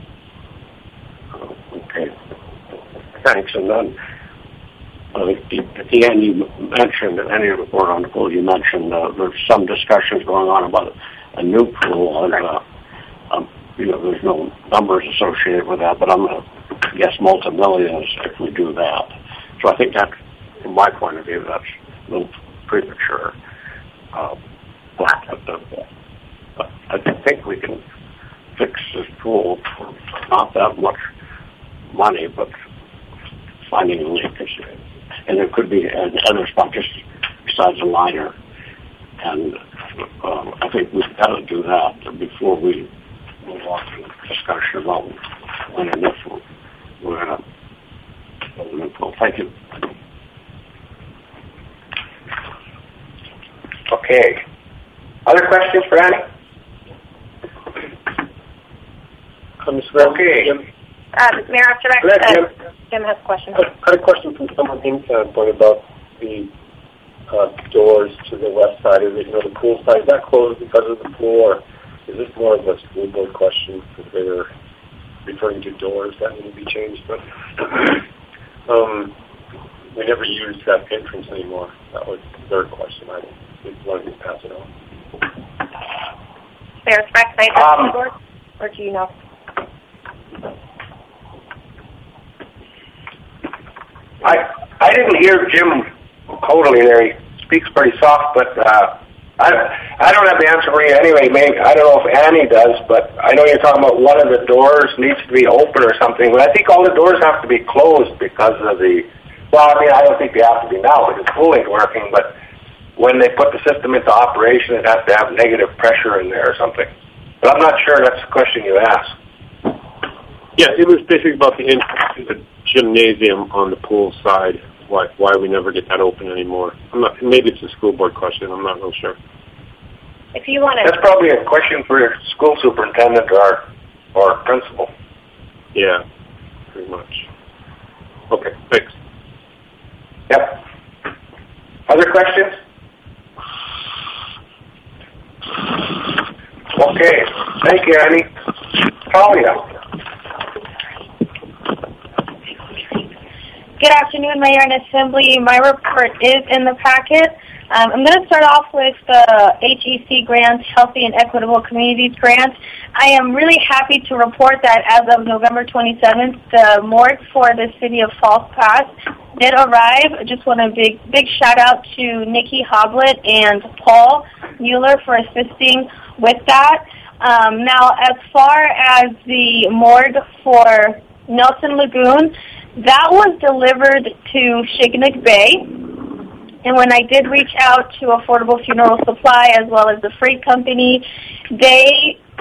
Okay. Thanks. And then uh, at the end, you mentioned, at any report on the pool, you mentioned uh, there's some discussions going on about a new pool, and uh, um, you know, there's no numbers associated with that, but I'm going to guess multi-millions if we do that. So I think that, from my point of view, that's a little premature. Uh, but, but, but I think we can fix this pool for not that much money, but finding a leak. And there could be other spots just besides the liner. And um, I think we've got to do that before we move on to the discussion about when and if we're going to build a new pool. Thank you. Okay. Other questions for Annie? Okay. Jim, Uh, Mayor Osterbeck, Go ahead, uh, Jim. Jim has a question. I had a question from someone in standpoint about the uh, doors to the west side of it, you know, the pool side. Is that closed because of the pool, or is this more of a school board question because they were referring to doors that need to be changed? But um, we never used that entrance anymore. That was the third question. I just wanted to pass it on. Mayor Osterbeck, can I address the board, or do you know? I I didn't hear Jim totally there. He speaks pretty soft, but uh, I I don't have the answer for you anyway. Maybe I don't know if Annie does, but I know you're talking about one of the doors needs to be open or something. But I think all the doors have to be closed because of the. Well, I mean, I don't think they have to be now because the cooling's working. But when they put the system into operation, it has to have negative pressure in there or something. But I'm not sure that's the question you asked. Yeah, it was basically about the entrance to the gymnasium on the pool side. Why why we never get that open anymore? I'm not. Maybe it's a school board question. I'm not real sure. If you want to, That's probably a question for your school superintendent or or principal. Yeah, pretty much. Okay, thanks. Yep. Other questions? Okay. Thank you, Annie. Talia. Good afternoon, Mayor and Assembly. My report is in the packet. Um, I'm going to start off with the H E C grant, Healthy and Equitable Communities grant. I am really happy to report that as of November twenty-seventh, the morgue for the city of Falls Pass did arrive. I just want a big, big shout out to Nikki Hoblet and Paul Mueller for assisting with that. Um, now, as far as the morgue for Nelson Lagoon, that was delivered to Shignick Bay, and when I did reach out to Affordable Funeral Supply as well as the freight company, they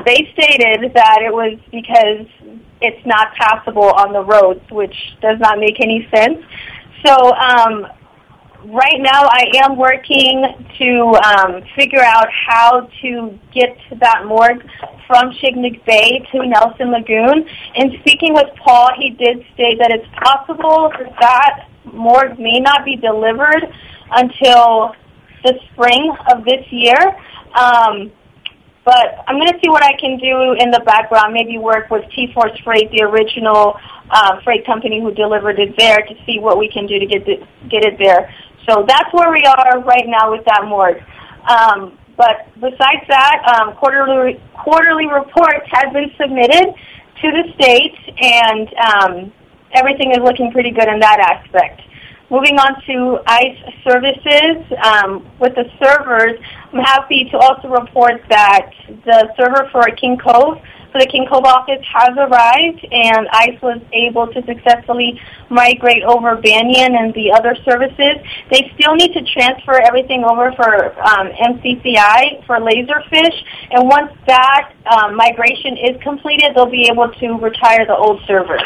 they stated that it was because it's not passable on the roads, which does not make any sense. So um, right now I am working to um, figure out how to get that morgue from Shignick Bay to Nelson Lagoon. And speaking with Paul, he did state that it's possible that that morgue may not be delivered until the spring of this year. Um, but I'm going to see what I can do in the background, maybe work with T-Force Freight, the original uh, freight company who delivered it there, to see what we can do to get it, get it there. So that's where we are right now with that morgue. Um, but besides that, um, quarterly, quarterly reports have been submitted to the state, and um, everything is looking pretty good in that aspect. Moving on to ICE services, um, with the servers, I'm happy to also report that the server for King Cove, for the King Cove office, has arrived, and ICE was able to successfully migrate over Banyan and the other services. They still need to transfer everything over for um, M C C I, for Laserfish, and once that um, migration is completed, they'll be able to retire the old servers.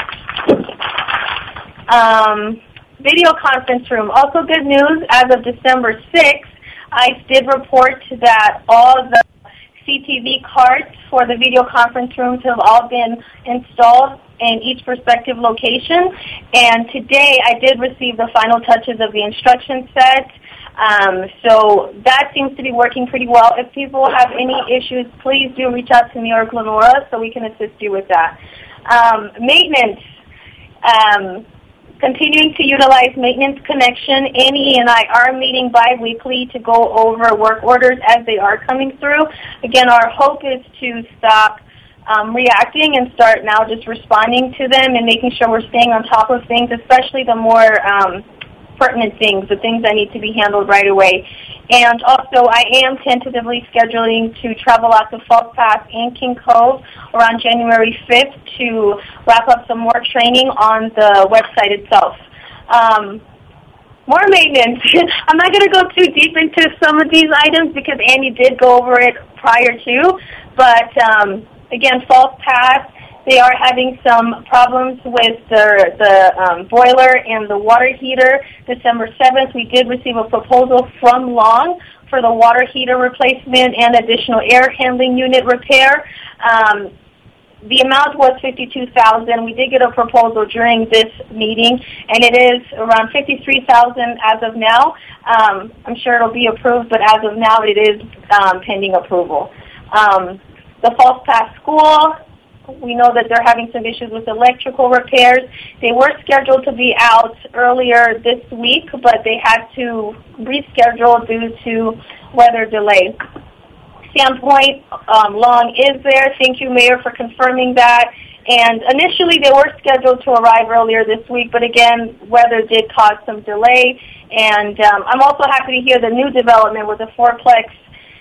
Um, Video conference room. Also good news, as of December sixth, ICE did report that all the C T V carts for the video conference rooms have all been installed in each respective location. And today I did receive the final touches of the instruction set. Um, so that seems to be working pretty well. If people have any issues, please do reach out to me or Glenora so we can assist you with that. Um, maintenance. Um, Continuing to utilize Maintenance Connection, Annie and I are meeting bi-weekly to go over work orders as they are coming through. Again, our hope is to stop um, reacting and start now just responding to them and making sure we're staying on top of things, especially the more um, pertinent things, the things that need to be handled right away. And also, I am tentatively scheduling to travel out to Falls Pass and King Cove around January fifth to wrap up some more training on the website itself. Um, more maintenance. I'm not going to go too deep into some of these items because Andy did go over it prior to, but um, again, Falls Pass, they are having some problems with the, the um, boiler and the water heater. December seventh, we did receive a proposal from Long for the water heater replacement and additional air handling unit repair. Um, the amount was fifty-two thousand dollars. We did get a proposal during this meeting, and it is around fifty-three thousand dollars as of now. Um, I'm sure it'll be approved, but as of now, it is um, pending approval. Um, the Falls Pass School, we know that they're having some issues with electrical repairs. They were scheduled to be out earlier this week, but they had to reschedule due to weather delay. Sandpoint, um, Long is there. Thank you, Mayor, for confirming that. And initially they were scheduled to arrive earlier this week, but again, weather did cause some delay. And um, I'm also happy to hear the new development with the fourplex.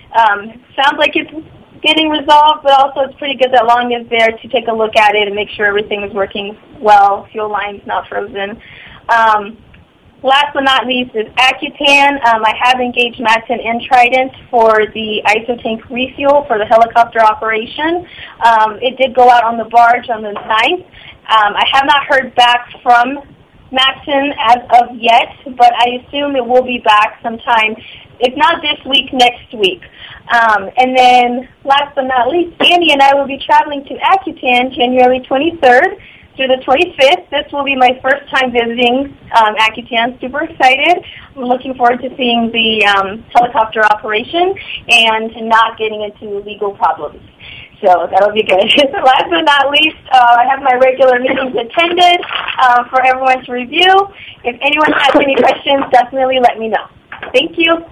Um, sounds like it's getting resolved, but also it's pretty good that Long is there to take a look at it and make sure everything is working well, fuel lines not frozen. Um, last but not least is Accutan. Um, I have engaged Matson and Trident for the isotank refuel for the helicopter operation. Um, it did go out on the barge on the ninth. Um, I have not heard back from Matson as of yet, but I assume it will be back sometime, if not this week, next week. Um, and then, last but not least, Andy and I will be traveling to Accutan January twenty-third through the twenty-fifth. This will be my first time visiting um, Accutan. Super excited. I'm looking forward to seeing the um, helicopter operation and not getting into legal problems. So that'll be good. Last but not least, uh, I have my regular meetings attended uh, for everyone to review. If anyone has any questions, definitely let me know. Thank you.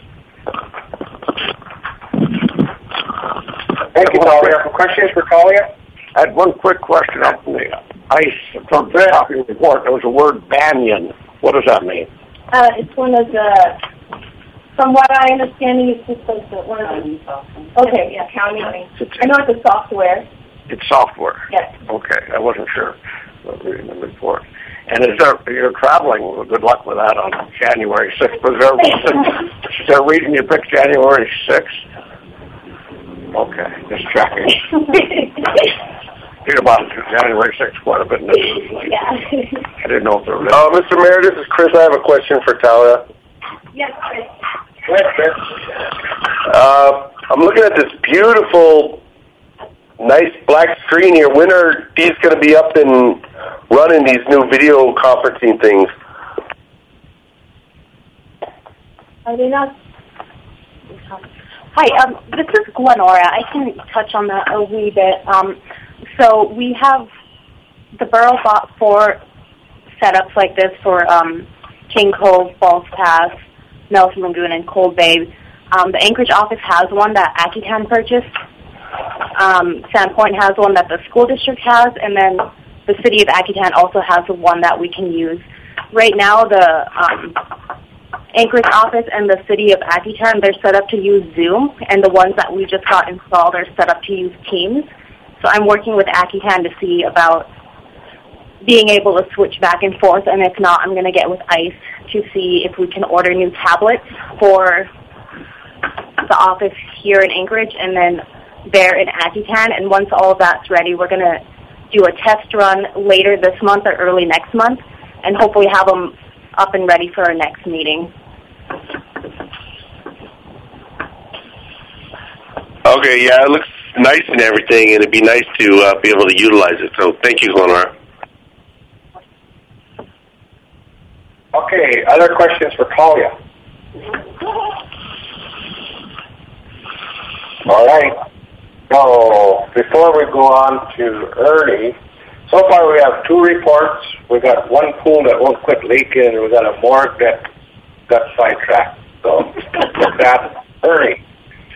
Thank you, Talia. Questions for Talia? I had one quick question up from the ICE, from the copy report. There was a word Banyan. What does that mean? Uh, it's one of the, from what I understand, it's just like the, one of the, okay, yeah, county. I know it's a software. It's software? Yes. Okay, I wasn't sure. Reading the report. And is there, you're traveling, well, good luck with that on January sixth. Was there, is there a reason you picked January sixth? Okay, just checking. Think about January sixth, quite a bit in the news lately. Yeah. I didn't know if there was... Uh, Mister Mayor, this is Chris. I have a question for Talia. Yes, Chris. Go ahead, Chris. Uh, I'm looking at this beautiful, nice black screen here. When are these going to be up and running, these new video conferencing things? Are they not? Hi, um, this is Glenora. I can touch on that a wee bit. Um, so we have the borough bought four setups like this for um, King Cove, Falls Pass, Nelson Lagoon, and Cold Bay. Um, the Anchorage office has one that Akitan purchased. Um, Sandpoint has one that the school district has, and then the city of Akitan also has one that we can use. Right now, the um, Anchorage office and the city of Akitan, they're set up to use Zoom, and the ones that we just got installed are set up to use Teams. So I'm working with Akitan to see about being able to switch back and forth, and if not, I'm going to get with ICE to see if we can order new tablets for the office here in Anchorage and then there in Akitan. And once all of that's ready, we're going to do a test run later this month or early next month, and hopefully have them up and ready for our next meeting. Okay, yeah, it looks nice and everything, and it'd be nice to uh, be able to utilize it. So thank you, Glenora. Okay, other questions for Talia? All right. So before we go on to Ernie, so far we have two reports. We got one pool that won't quit leaking, and we got a morgue that got sidetracked. So with that, Ernie.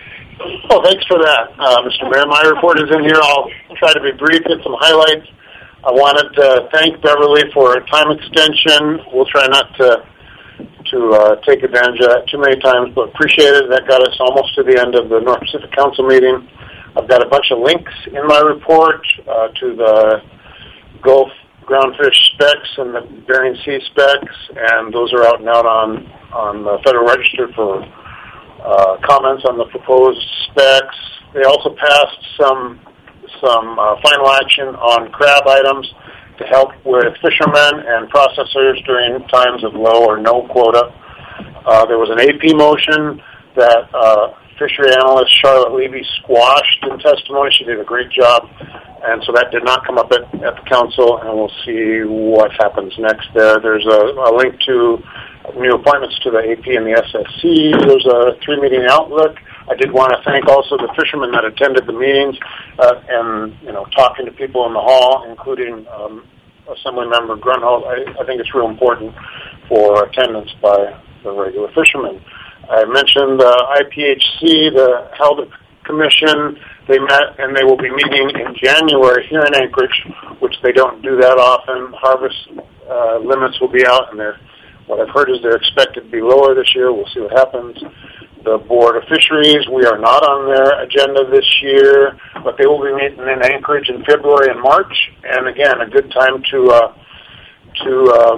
Oh, thanks for that, uh, Mister Mayor. My report is in here. I'll try to be brief, get some highlights. I wanted to thank Beverly for a time extension. We'll try not to to uh, take advantage of that too many times, but appreciate it. That got us almost to the end of the North Pacific Council meeting. I've got a bunch of links in my report uh, to the Gulf groundfish specs and the Bering Sea specs, and those are out and out on, on the Federal Register for uh, comments on the proposed specs. They also passed some some uh, final action on crab items to help with fishermen and processors during times of low or no quota. Uh, there was an A P motion that uh, fishery analyst Charlotte Levy squashed in testimony. She did a great job, and so that did not come up at, at the council, and we'll see what happens next there. There's a, a link to new appointments to the A P and the S S C. There's a three-meeting outlook. I did want to thank also the fishermen that attended the meetings uh, and, you know, talking to people in the hall, including um, Assemblymember Grunhold. I, I think it's real important for attendance by the regular fishermen. I mentioned the I P H C, the Halibut Commission. They met, and they will be meeting in January here in Anchorage, which they don't do that often. Harvest uh, limits will be out, and they're, what I've heard is they're expected to be lower this year. We'll see what happens. The Board of Fisheries, we are not on their agenda this year, but they will be meeting in Anchorage in February and March. And again, a good time to uh, to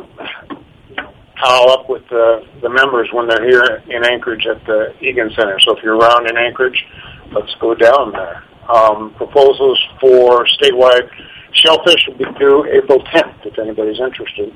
uh, pal up with the, the members when they're here in Anchorage at the Egan Center. So if you're around in Anchorage, let's go down there. Um, proposals for statewide shellfish will be due April tenth, if anybody's interested.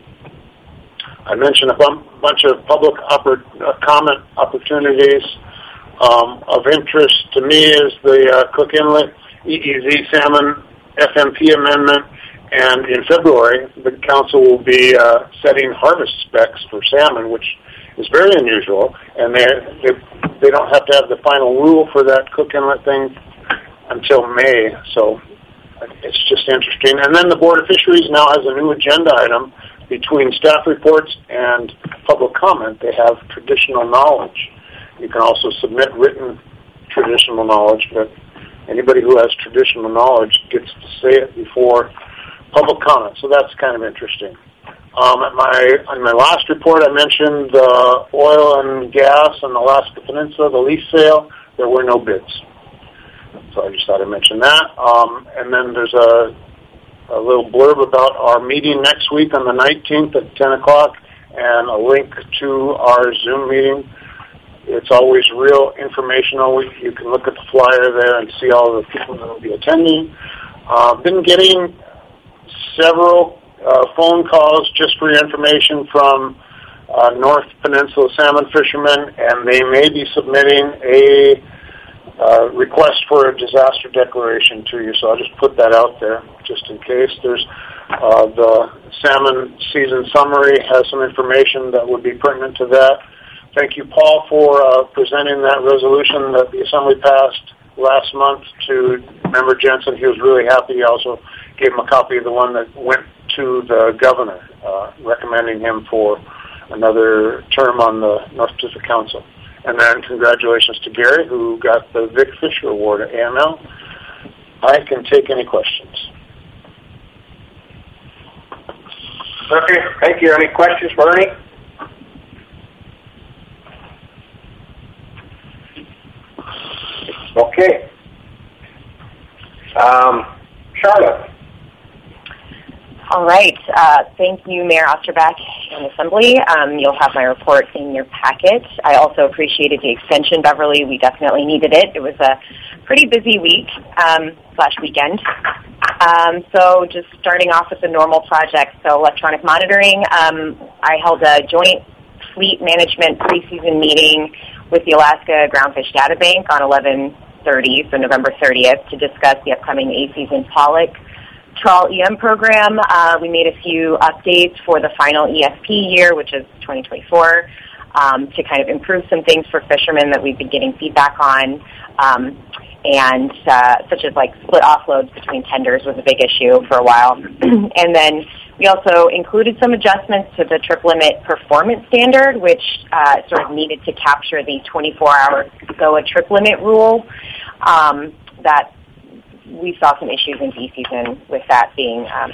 I mentioned a bump, bunch of public oppor- uh, comment opportunities. Um, of interest to me is the uh, Cook Inlet E E Z salmon F M P amendment, and in February the council will be uh, setting harvest specs for salmon, which is very unusual, and they they they don't have to have the final rule for that Cook Inlet thing until May, so it's just interesting. And then the Board of Fisheries now has a new agenda item. Between staff reports and public comment, they have traditional knowledge. You can also submit written traditional knowledge, but anybody who has traditional knowledge gets to say it before public comment, so that's kind of interesting. Um, at my, on my last report, I mentioned the oil and gas on the Alaska Peninsula, the lease sale. There were no bids. So I just thought I'd mention that. Um, and then there's a a little blurb about our meeting next week on the nineteenth at ten o'clock, and a link to our Zoom meeting It's always real informational. You can look at the flyer there and see all the people that will be attending. Uh, been getting several uh, phone calls just for your information from uh, North Peninsula salmon fishermen, and they may be submitting a uh, request for a disaster declaration to you. So I'll just put that out there just in case. There's uh, the salmon season summary has some information that would be pertinent to that. Thank you, Paul, for uh, presenting that resolution that the Assembly passed last month to Member Jensen. He was really happy. He also gave him a copy of the one that went to the governor, uh, recommending him for another term on the North Pacific Council. And then congratulations to Gary, who got the Vic Fisher Award at A M L. I can take any questions. Okay, thank you. Any questions for Ernie? Okay. Um, Charlotte. All right. Uh, thank you, Mayor Osterbeck and Assembly. Um, you'll have my report in your packet. I also appreciated the extension, Beverly. We definitely needed it. It was a pretty busy week um, slash weekend. Um, so just starting off with the normal projects. So electronic monitoring. Um, I held a joint fleet management preseason meeting with the Alaska Groundfish Data Bank on eleven thirty, so November thirtieth, to discuss the upcoming A-season pollock trawl E M program. Uh, we made a few updates for the final E S P year, which is twenty twenty-four, um, to kind of improve some things for fishermen that we've been getting feedback on, um, and uh, such as like split offloads between tenders was a big issue for a while. And then we also included some adjustments to the trip limit performance standard, which uh, sort of needed to capture the twenty-four hour S O A trip limit rule. Um, that we saw some issues in bee season with that being, um,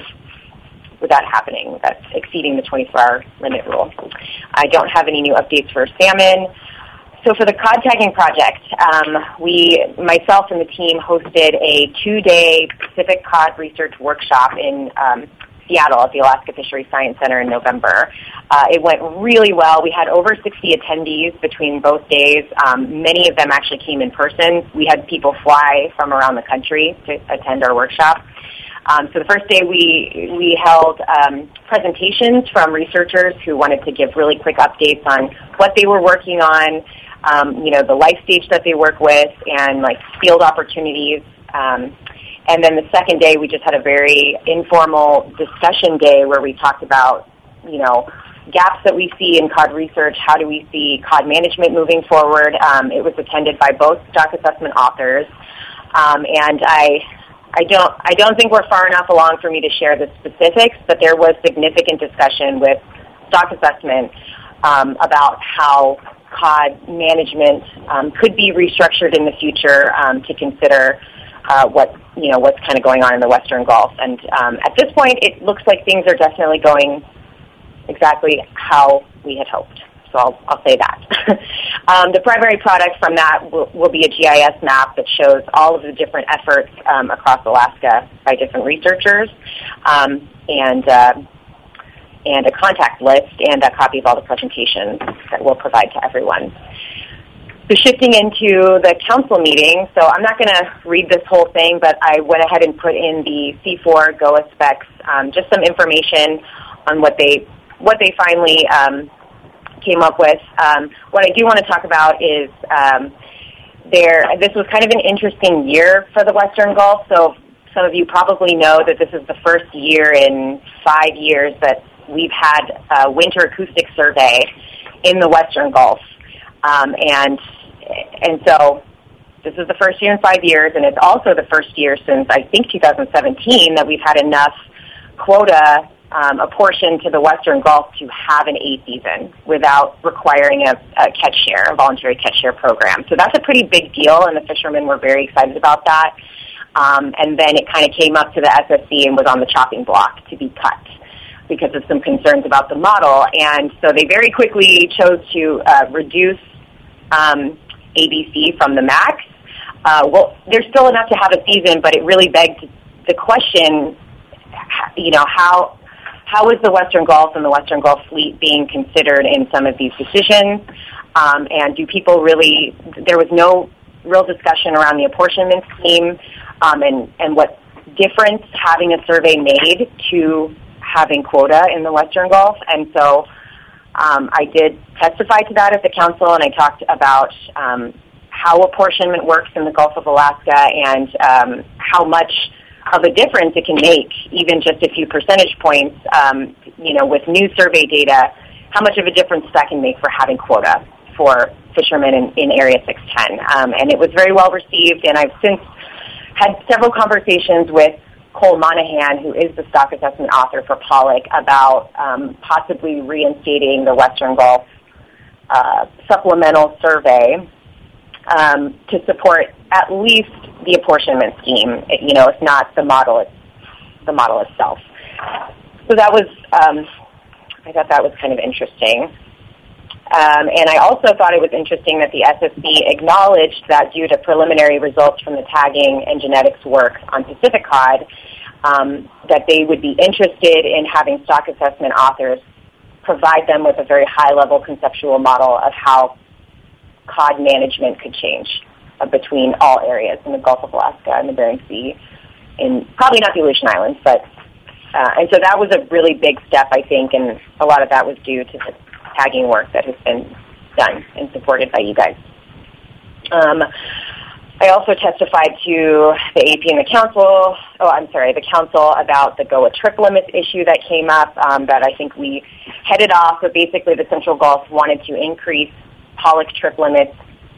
with that happening, with that exceeding the twenty-four hour limit rule. I don't have any new updates for salmon. So for the cod tagging project, um, we, myself and the team hosted a two-day Pacific Cod Research Workshop in um, Seattle at the Alaska Fisheries Science Center in November. Uh, it went really well. We had over sixty attendees between both days. Um, many of them actually came in person. We had people fly from around the country to attend our workshop. Um, so the first day we we held um, presentations from researchers who wanted to give really quick updates on what they were working on, um, you know, the life stage that they work with, and like field opportunities. Um, And then the second day, we just had a very informal discussion day where we talked about, you know, gaps that we see in cod research. How do we see cod management moving forward? Um, it was attended by both stock assessment authors, um, and I, I don't, I don't think we're far enough along for me to share the specifics. But there was significant discussion with stock assessment um, about how cod management um, could be restructured in the future um, to consider. Uh, what you know, what's kind of going on in the Western Gulf, and um, at this point, it looks like things are definitely going exactly how we had hoped. So I'll, I'll say that. um, the primary product from that will, will be a G I S map that shows all of the different efforts um, across Alaska by different researchers, um, and uh, and a contact list and a copy of all the presentations that we'll provide to everyone. So shifting into the council meeting, so I'm not going to read this whole thing, but I went ahead and put in the C four G O A specs, um, just some information on what they what they finally um, came up with. Um, what I do want to talk about is um, there. This was kind of an interesting year for the Western Gulf. So some of you probably know that this is the first year in five years that we've had a winter acoustic survey in the Western Gulf, um, and And so this is the first year in five years, and it's also the first year since, I think, two thousand seventeen that we've had enough quota um, apportioned to the Western Gulf to have an A season without requiring a, a catch share, a voluntary catch share program. So that's a pretty big deal, and the fishermen were very excited about that. Um, and then it kind of came up to the S S C and was on the chopping block to be cut because of some concerns about the model. And so they very quickly chose to uh, reduce um, A B C from the max. Uh, well, there's still enough to have a season, but it really begged the question, you know, how how is the Western Gulf and the Western Gulf fleet being considered in some of these decisions? Um, and do people really, there was no real discussion around the apportionment scheme um, and, and what difference having a survey made to having quota in the Western Gulf. And so um, I did testify to that at the council, and I talked about um, how apportionment works in the Gulf of Alaska and um, how much of a difference it can make, even just a few percentage points, um, you know, with new survey data, how much of a difference that can make for having quota for fishermen in, in Area six ten. Um, and it was very well received, and I've since had several conversations with Cole Monahan, who is the stock assessment author for Pollock, about um, possibly reinstating the Western Gulf uh, supplemental survey um, to support at least the apportionment scheme, you know, if not the model, the model itself. So that was, um, I thought that was kind of interesting. Um, and I also thought it was interesting that the S S B acknowledged that due to preliminary results from the tagging and genetics work on Pacific cod, um, that they would be interested in having stock assessment authors provide them with a very high-level conceptual model of how cod management could change uh, between all areas in the Gulf of Alaska and the Bering Sea, in probably not the Aleutian Islands, but uh, and so that was a really big step, I think, and a lot of that was due to the tagging work that has been done and supported by you guys. Um, I also testified to the A P and the council, oh, I'm sorry, the council about the G O A trip limits issue that came up um, that I think we headed off, but basically the Central Gulf wanted to increase Pollock trip limits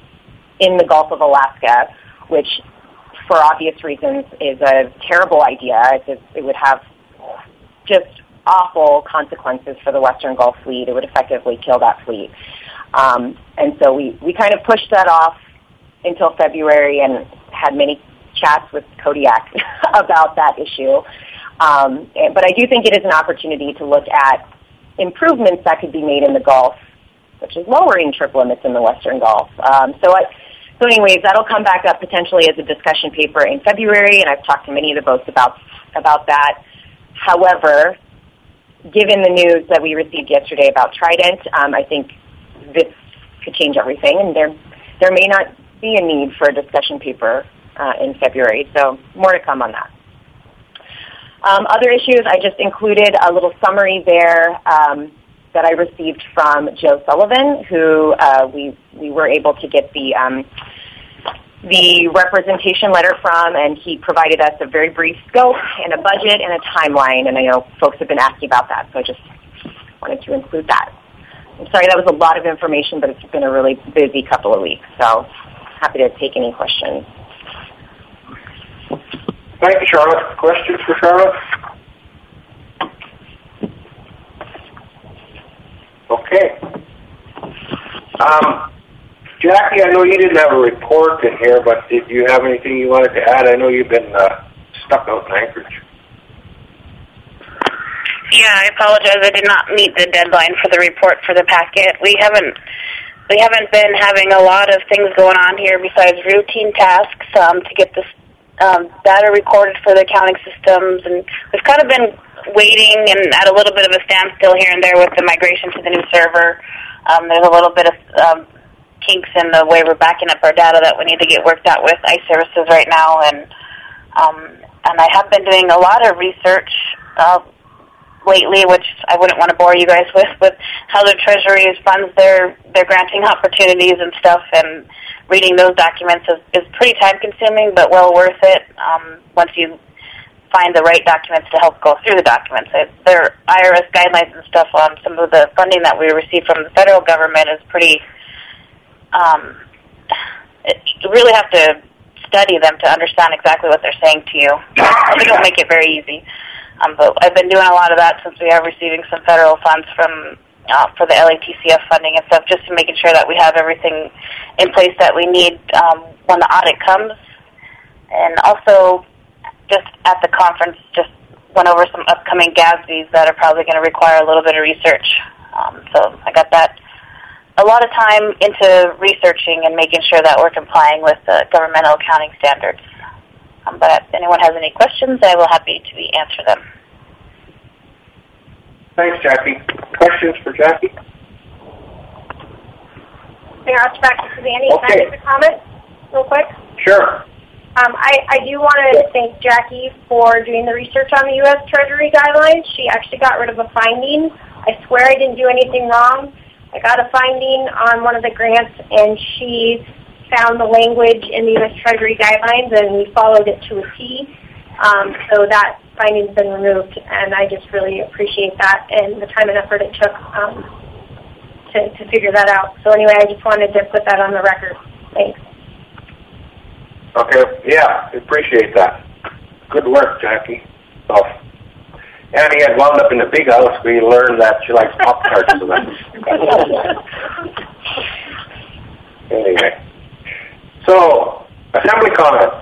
in the Gulf of Alaska, which for obvious reasons is a terrible idea. It, it would have just awful consequences for the Western Gulf fleet. It would effectively kill that fleet. Um, and so we, we kind of pushed that off until February and had many chats with Kodiak about that issue. Um, but I do think it is an opportunity to look at improvements that could be made in the Gulf, which is lowering trip limits in the Western Gulf. Um, so, I, so anyways, that'll come back up potentially as a discussion paper in February, and I've talked to many of the boats about, about that. However, given the news that we received yesterday about Trident, um, I think this could change everything, and there there may not be a need for a discussion paper uh, in February, so more to come on that. Um, other issues, I just included a little summary there um, that I received from Joe Sullivan, who uh, we we were able to get the um, the representation letter from, and he provided us a very brief scope and a budget and a timeline, and I know folks have been asking about that, so I just wanted to include that. I'm sorry, that was a lot of information, but it's been a really busy couple of weeks, so happy to take any questions. Thank you, Charlotte. Questions for Charlotte? Okay. Um, Jackie, I know you didn't have a report in here, but did you have anything you wanted to add? I know you've been uh, stuck out in Anchorage. Yeah, I apologize. I did not meet the deadline for the report for the packet. We haven't we haven't been having a lot of things going on here besides routine tasks um, to get this um, data recorded for the accounting systems, and we've kind of been waiting and at a little bit of a standstill here and there with the migration to the new server. Um, there's a little bit of um, kinks in the way we're backing up our data that we need to get worked out with ICE services right now, and um, and I have been doing a lot of research uh, lately, which I wouldn't want to bore you guys with, with how the Treasury funds their, their granting opportunities and stuff, and reading those documents is, is pretty time-consuming, but well worth it um, once you find the right documents to help go through the documents. It, their I R S guidelines and stuff on some of the funding that we receive from the federal government is pretty, um, it, you really have to study them to understand exactly what they're saying to you. They don't make it very easy. Um, but I've been doing a lot of that since we are receiving some federal funds from uh, for the L A T C F funding and stuff, just to making sure that we have everything in place that we need um, when the audit comes. And also, just at the conference, just went over some upcoming G A S Bs that are probably going to require a little bit of research. Um, so I got that a lot of time into researching and making sure that we're complying with the governmental accounting standards. Um, but if anyone has any questions, I will happy to answer them. Thanks, Jackie. Questions for Jackie? Mayor Osterbeck, this is Annie. Okay. Can I make a comment real quick? Sure. Um, I, I do want to thank Jackie for doing the research on the U S Treasury guidelines. She actually got rid of a finding. I swear I didn't do anything wrong. I got a finding on one of the grants, and she found the language in the U S Treasury guidelines, and we followed it to a T. Um, so that finding's been removed, and I just really appreciate that and the time and effort it took um, to, to figure that out. So anyway, I just wanted to put that on the record. Thanks. Okay, yeah, appreciate that. Good work, Jackie. So, Annie had wound up in the big house. We learned that she likes Pop-Tarts. So that's anyway. So, assembly comment.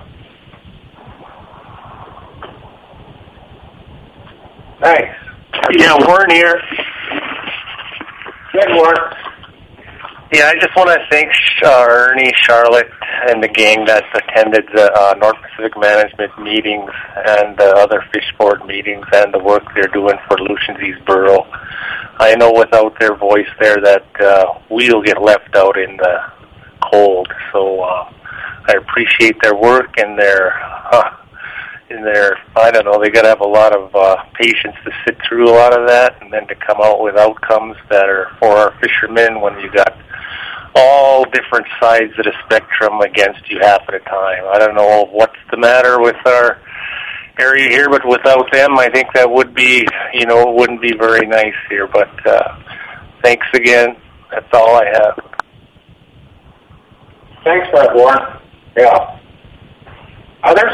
Thanks. Yeah, Warren here. Good, Warren. Yeah, I just want to thank uh, Ernie, Charlotte, and the gang that attended the uh, North Pacific Management meetings and the other fish board meetings and the work they're doing for Lucian's East Borough. I know without their voice there that uh, we'll get left out in the cold. So uh, I appreciate their work and their, uh, in their, I don't know, they got to have a lot of uh, patience to sit through a lot of that and then to come out with outcomes that are for our fishermen when you got all different sides of the spectrum against you half at a time. I don't know what's the matter with our area here, but without them, I think that would be, you know, it wouldn't be very nice here. But uh, thanks again. That's all I have. Thanks for that, Warren. Yeah. Others?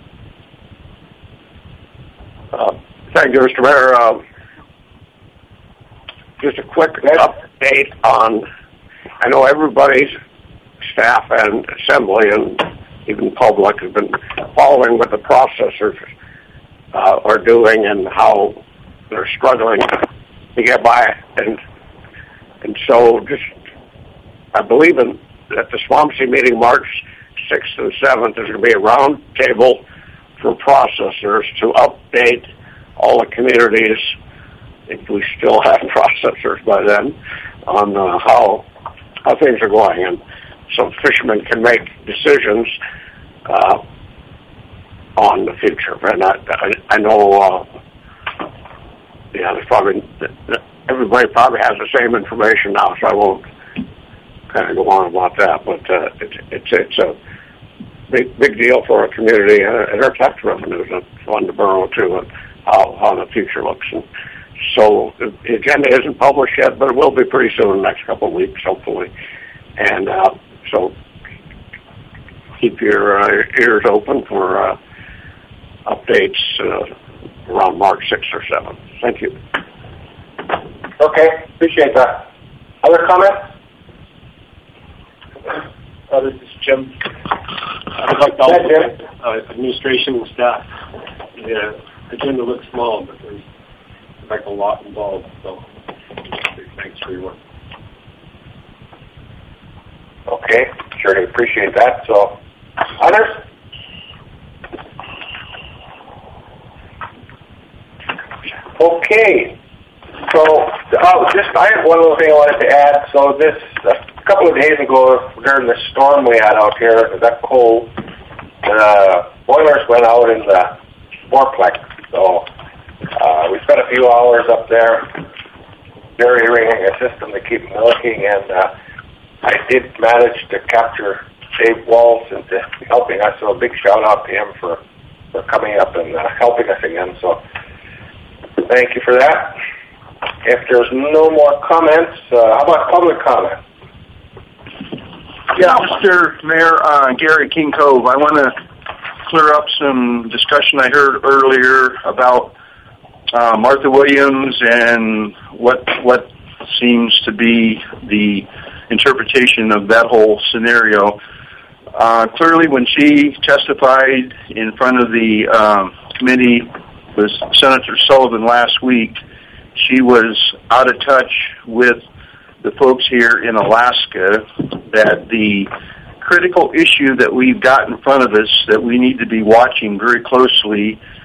Uh, thank you, Mister Mayor. Uh, just a quick update on, I know everybody's staff and assembly and even public has been following what the processors uh, are doing and how they're struggling to get by. And and so just, I believe in, at the Swampscott meeting March sixth and seventh, there's going to be a round table for processors to update all the communities, if we still have processors by then, on uh, how how things are going, and so fishermen can make decisions uh, on the future. And I, I, I know, uh, yeah, there's probably everybody probably has the same information now, so I won't kind of go on about that. But uh, it's it's it's a big big deal for our community and, and our tax revenues on the borough too, and how how the future looks. And so the agenda isn't published yet, but it will be pretty soon, the next couple of weeks, hopefully. And uh, so keep your uh, ears open for uh, updates uh, around March sixth or seventh. Thank you. Okay, appreciate that. Other comments? Uh, this is Jim. I would like to also thank uh, administration and staff. The agenda looks small, but there's like a lot involved, so thanks for your work. Okay, sure to appreciate that. So, others? Okay, so oh, just I have one little thing I wanted to add. So this a couple of days ago, during the storm we had out here, it got cold. The boilers went out in the fourplex, so uh, we spent a few hours up there jury-rigging a system to keep milking, and uh, I did manage to capture Dave Walsh into helping us, so a big shout-out to him for, for coming up and uh, helping us again. So thank you for that. If there's no more comments, uh, how about public comment? Yeah, Mister Mayor, uh, Gary King Cove, I want to clear up some discussion I heard earlier about uh, Martha Williams and what what seems to be the interpretation of that whole scenario. Uh, clearly, when she testified in front of the um, committee with Senator Sullivan last week, she was out of touch with the folks here in Alaska, that the critical issue that we've got in front of us that we need to be watching very closely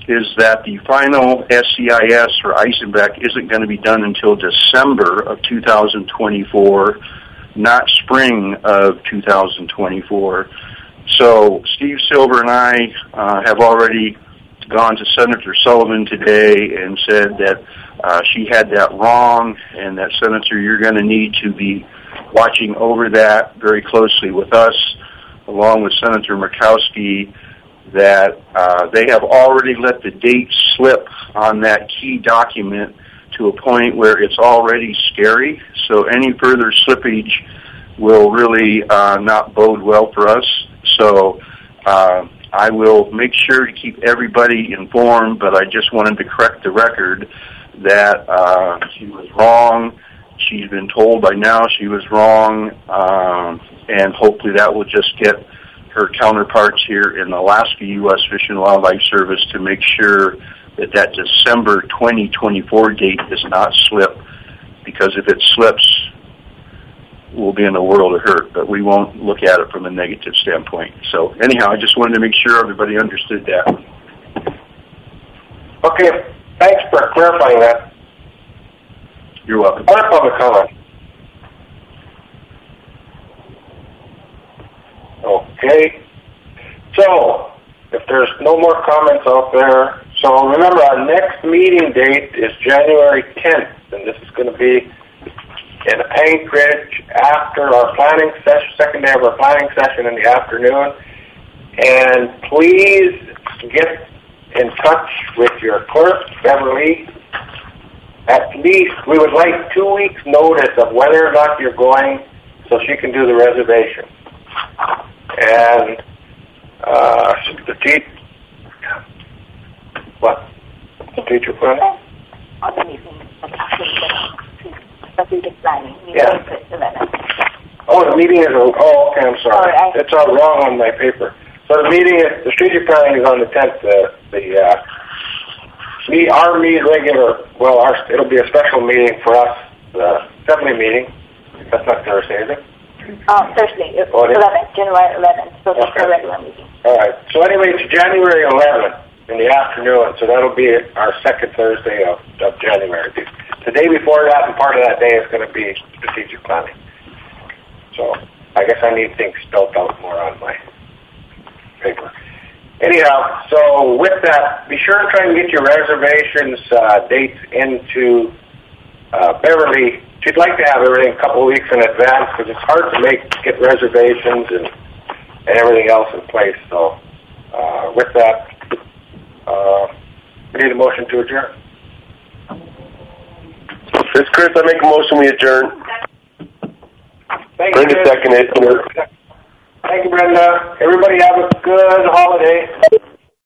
is that the final S C I S for Eisenbeck isn't going to be done until December of two thousand twenty-four, not spring of two thousand twenty-four. So Steve Silver and I uh, have already gone to Senator Sullivan today and said that uh, she had that wrong, and that, Senator, you're going to need to be watching over that very closely with us, along with Senator Murkowski, that uh, they have already let the date slip on that key document to a point where it's already scary. So any further slippage will really uh, not bode well for us. So uh, I will make sure to keep everybody informed, but I just wanted to correct the record that uh, she was wrong. She's been told by now she was wrong, um, and hopefully that will just get her counterparts here in Alaska U S Fish and Wildlife Service to make sure that that December twenty twenty-four date does not slip, because if it slips, we'll be in a world of hurt, but we won't look at it from a negative standpoint. So anyhow, I just wanted to make sure everybody understood that. Okay, thanks for clarifying that. You're welcome. Other public comment. Okay. So, if there's no more comments out there, so remember our next meeting date is January tenth, and this is going to be in Anchorage after our planning session, second day of our planning session in the afternoon. And please get in touch with your clerk, Beverly. At least we would like two weeks notice of whether or not you're going, so she can do the reservation. And uh, the teacher, what? The teacher planning? Yeah. Oh, the meeting is, oh, okay, I'm sorry. It's all wrong on my paper. So the meeting is, the strategic planning is on the tenth, uh, the, uh, me, our meet regular, well, our, it'll be a special meeting for us, the assembly meeting. That's not Thursday, is it? Um, Thursday, Oh, it is? eleventh, January eleventh, so that's Okay. the regular meeting. All right. So anyway, it's January eleventh in the afternoon, so that'll be our second Thursday of, of January. The day before that and part of that day is going to be strategic planning. So I guess I need things spelled out more on my paper. Anyhow, so with that, be sure to try and get your reservations uh, dates into uh, Beverly. She'd like to have everything a couple of weeks in advance because it's hard to make get reservations and, and everything else in place. So uh, with that, uh, we need a motion to adjourn. This is Chris. I make a motion we adjourn. Thank Brenda you. seconded. Thank you, Brenda. Everybody have a good holiday.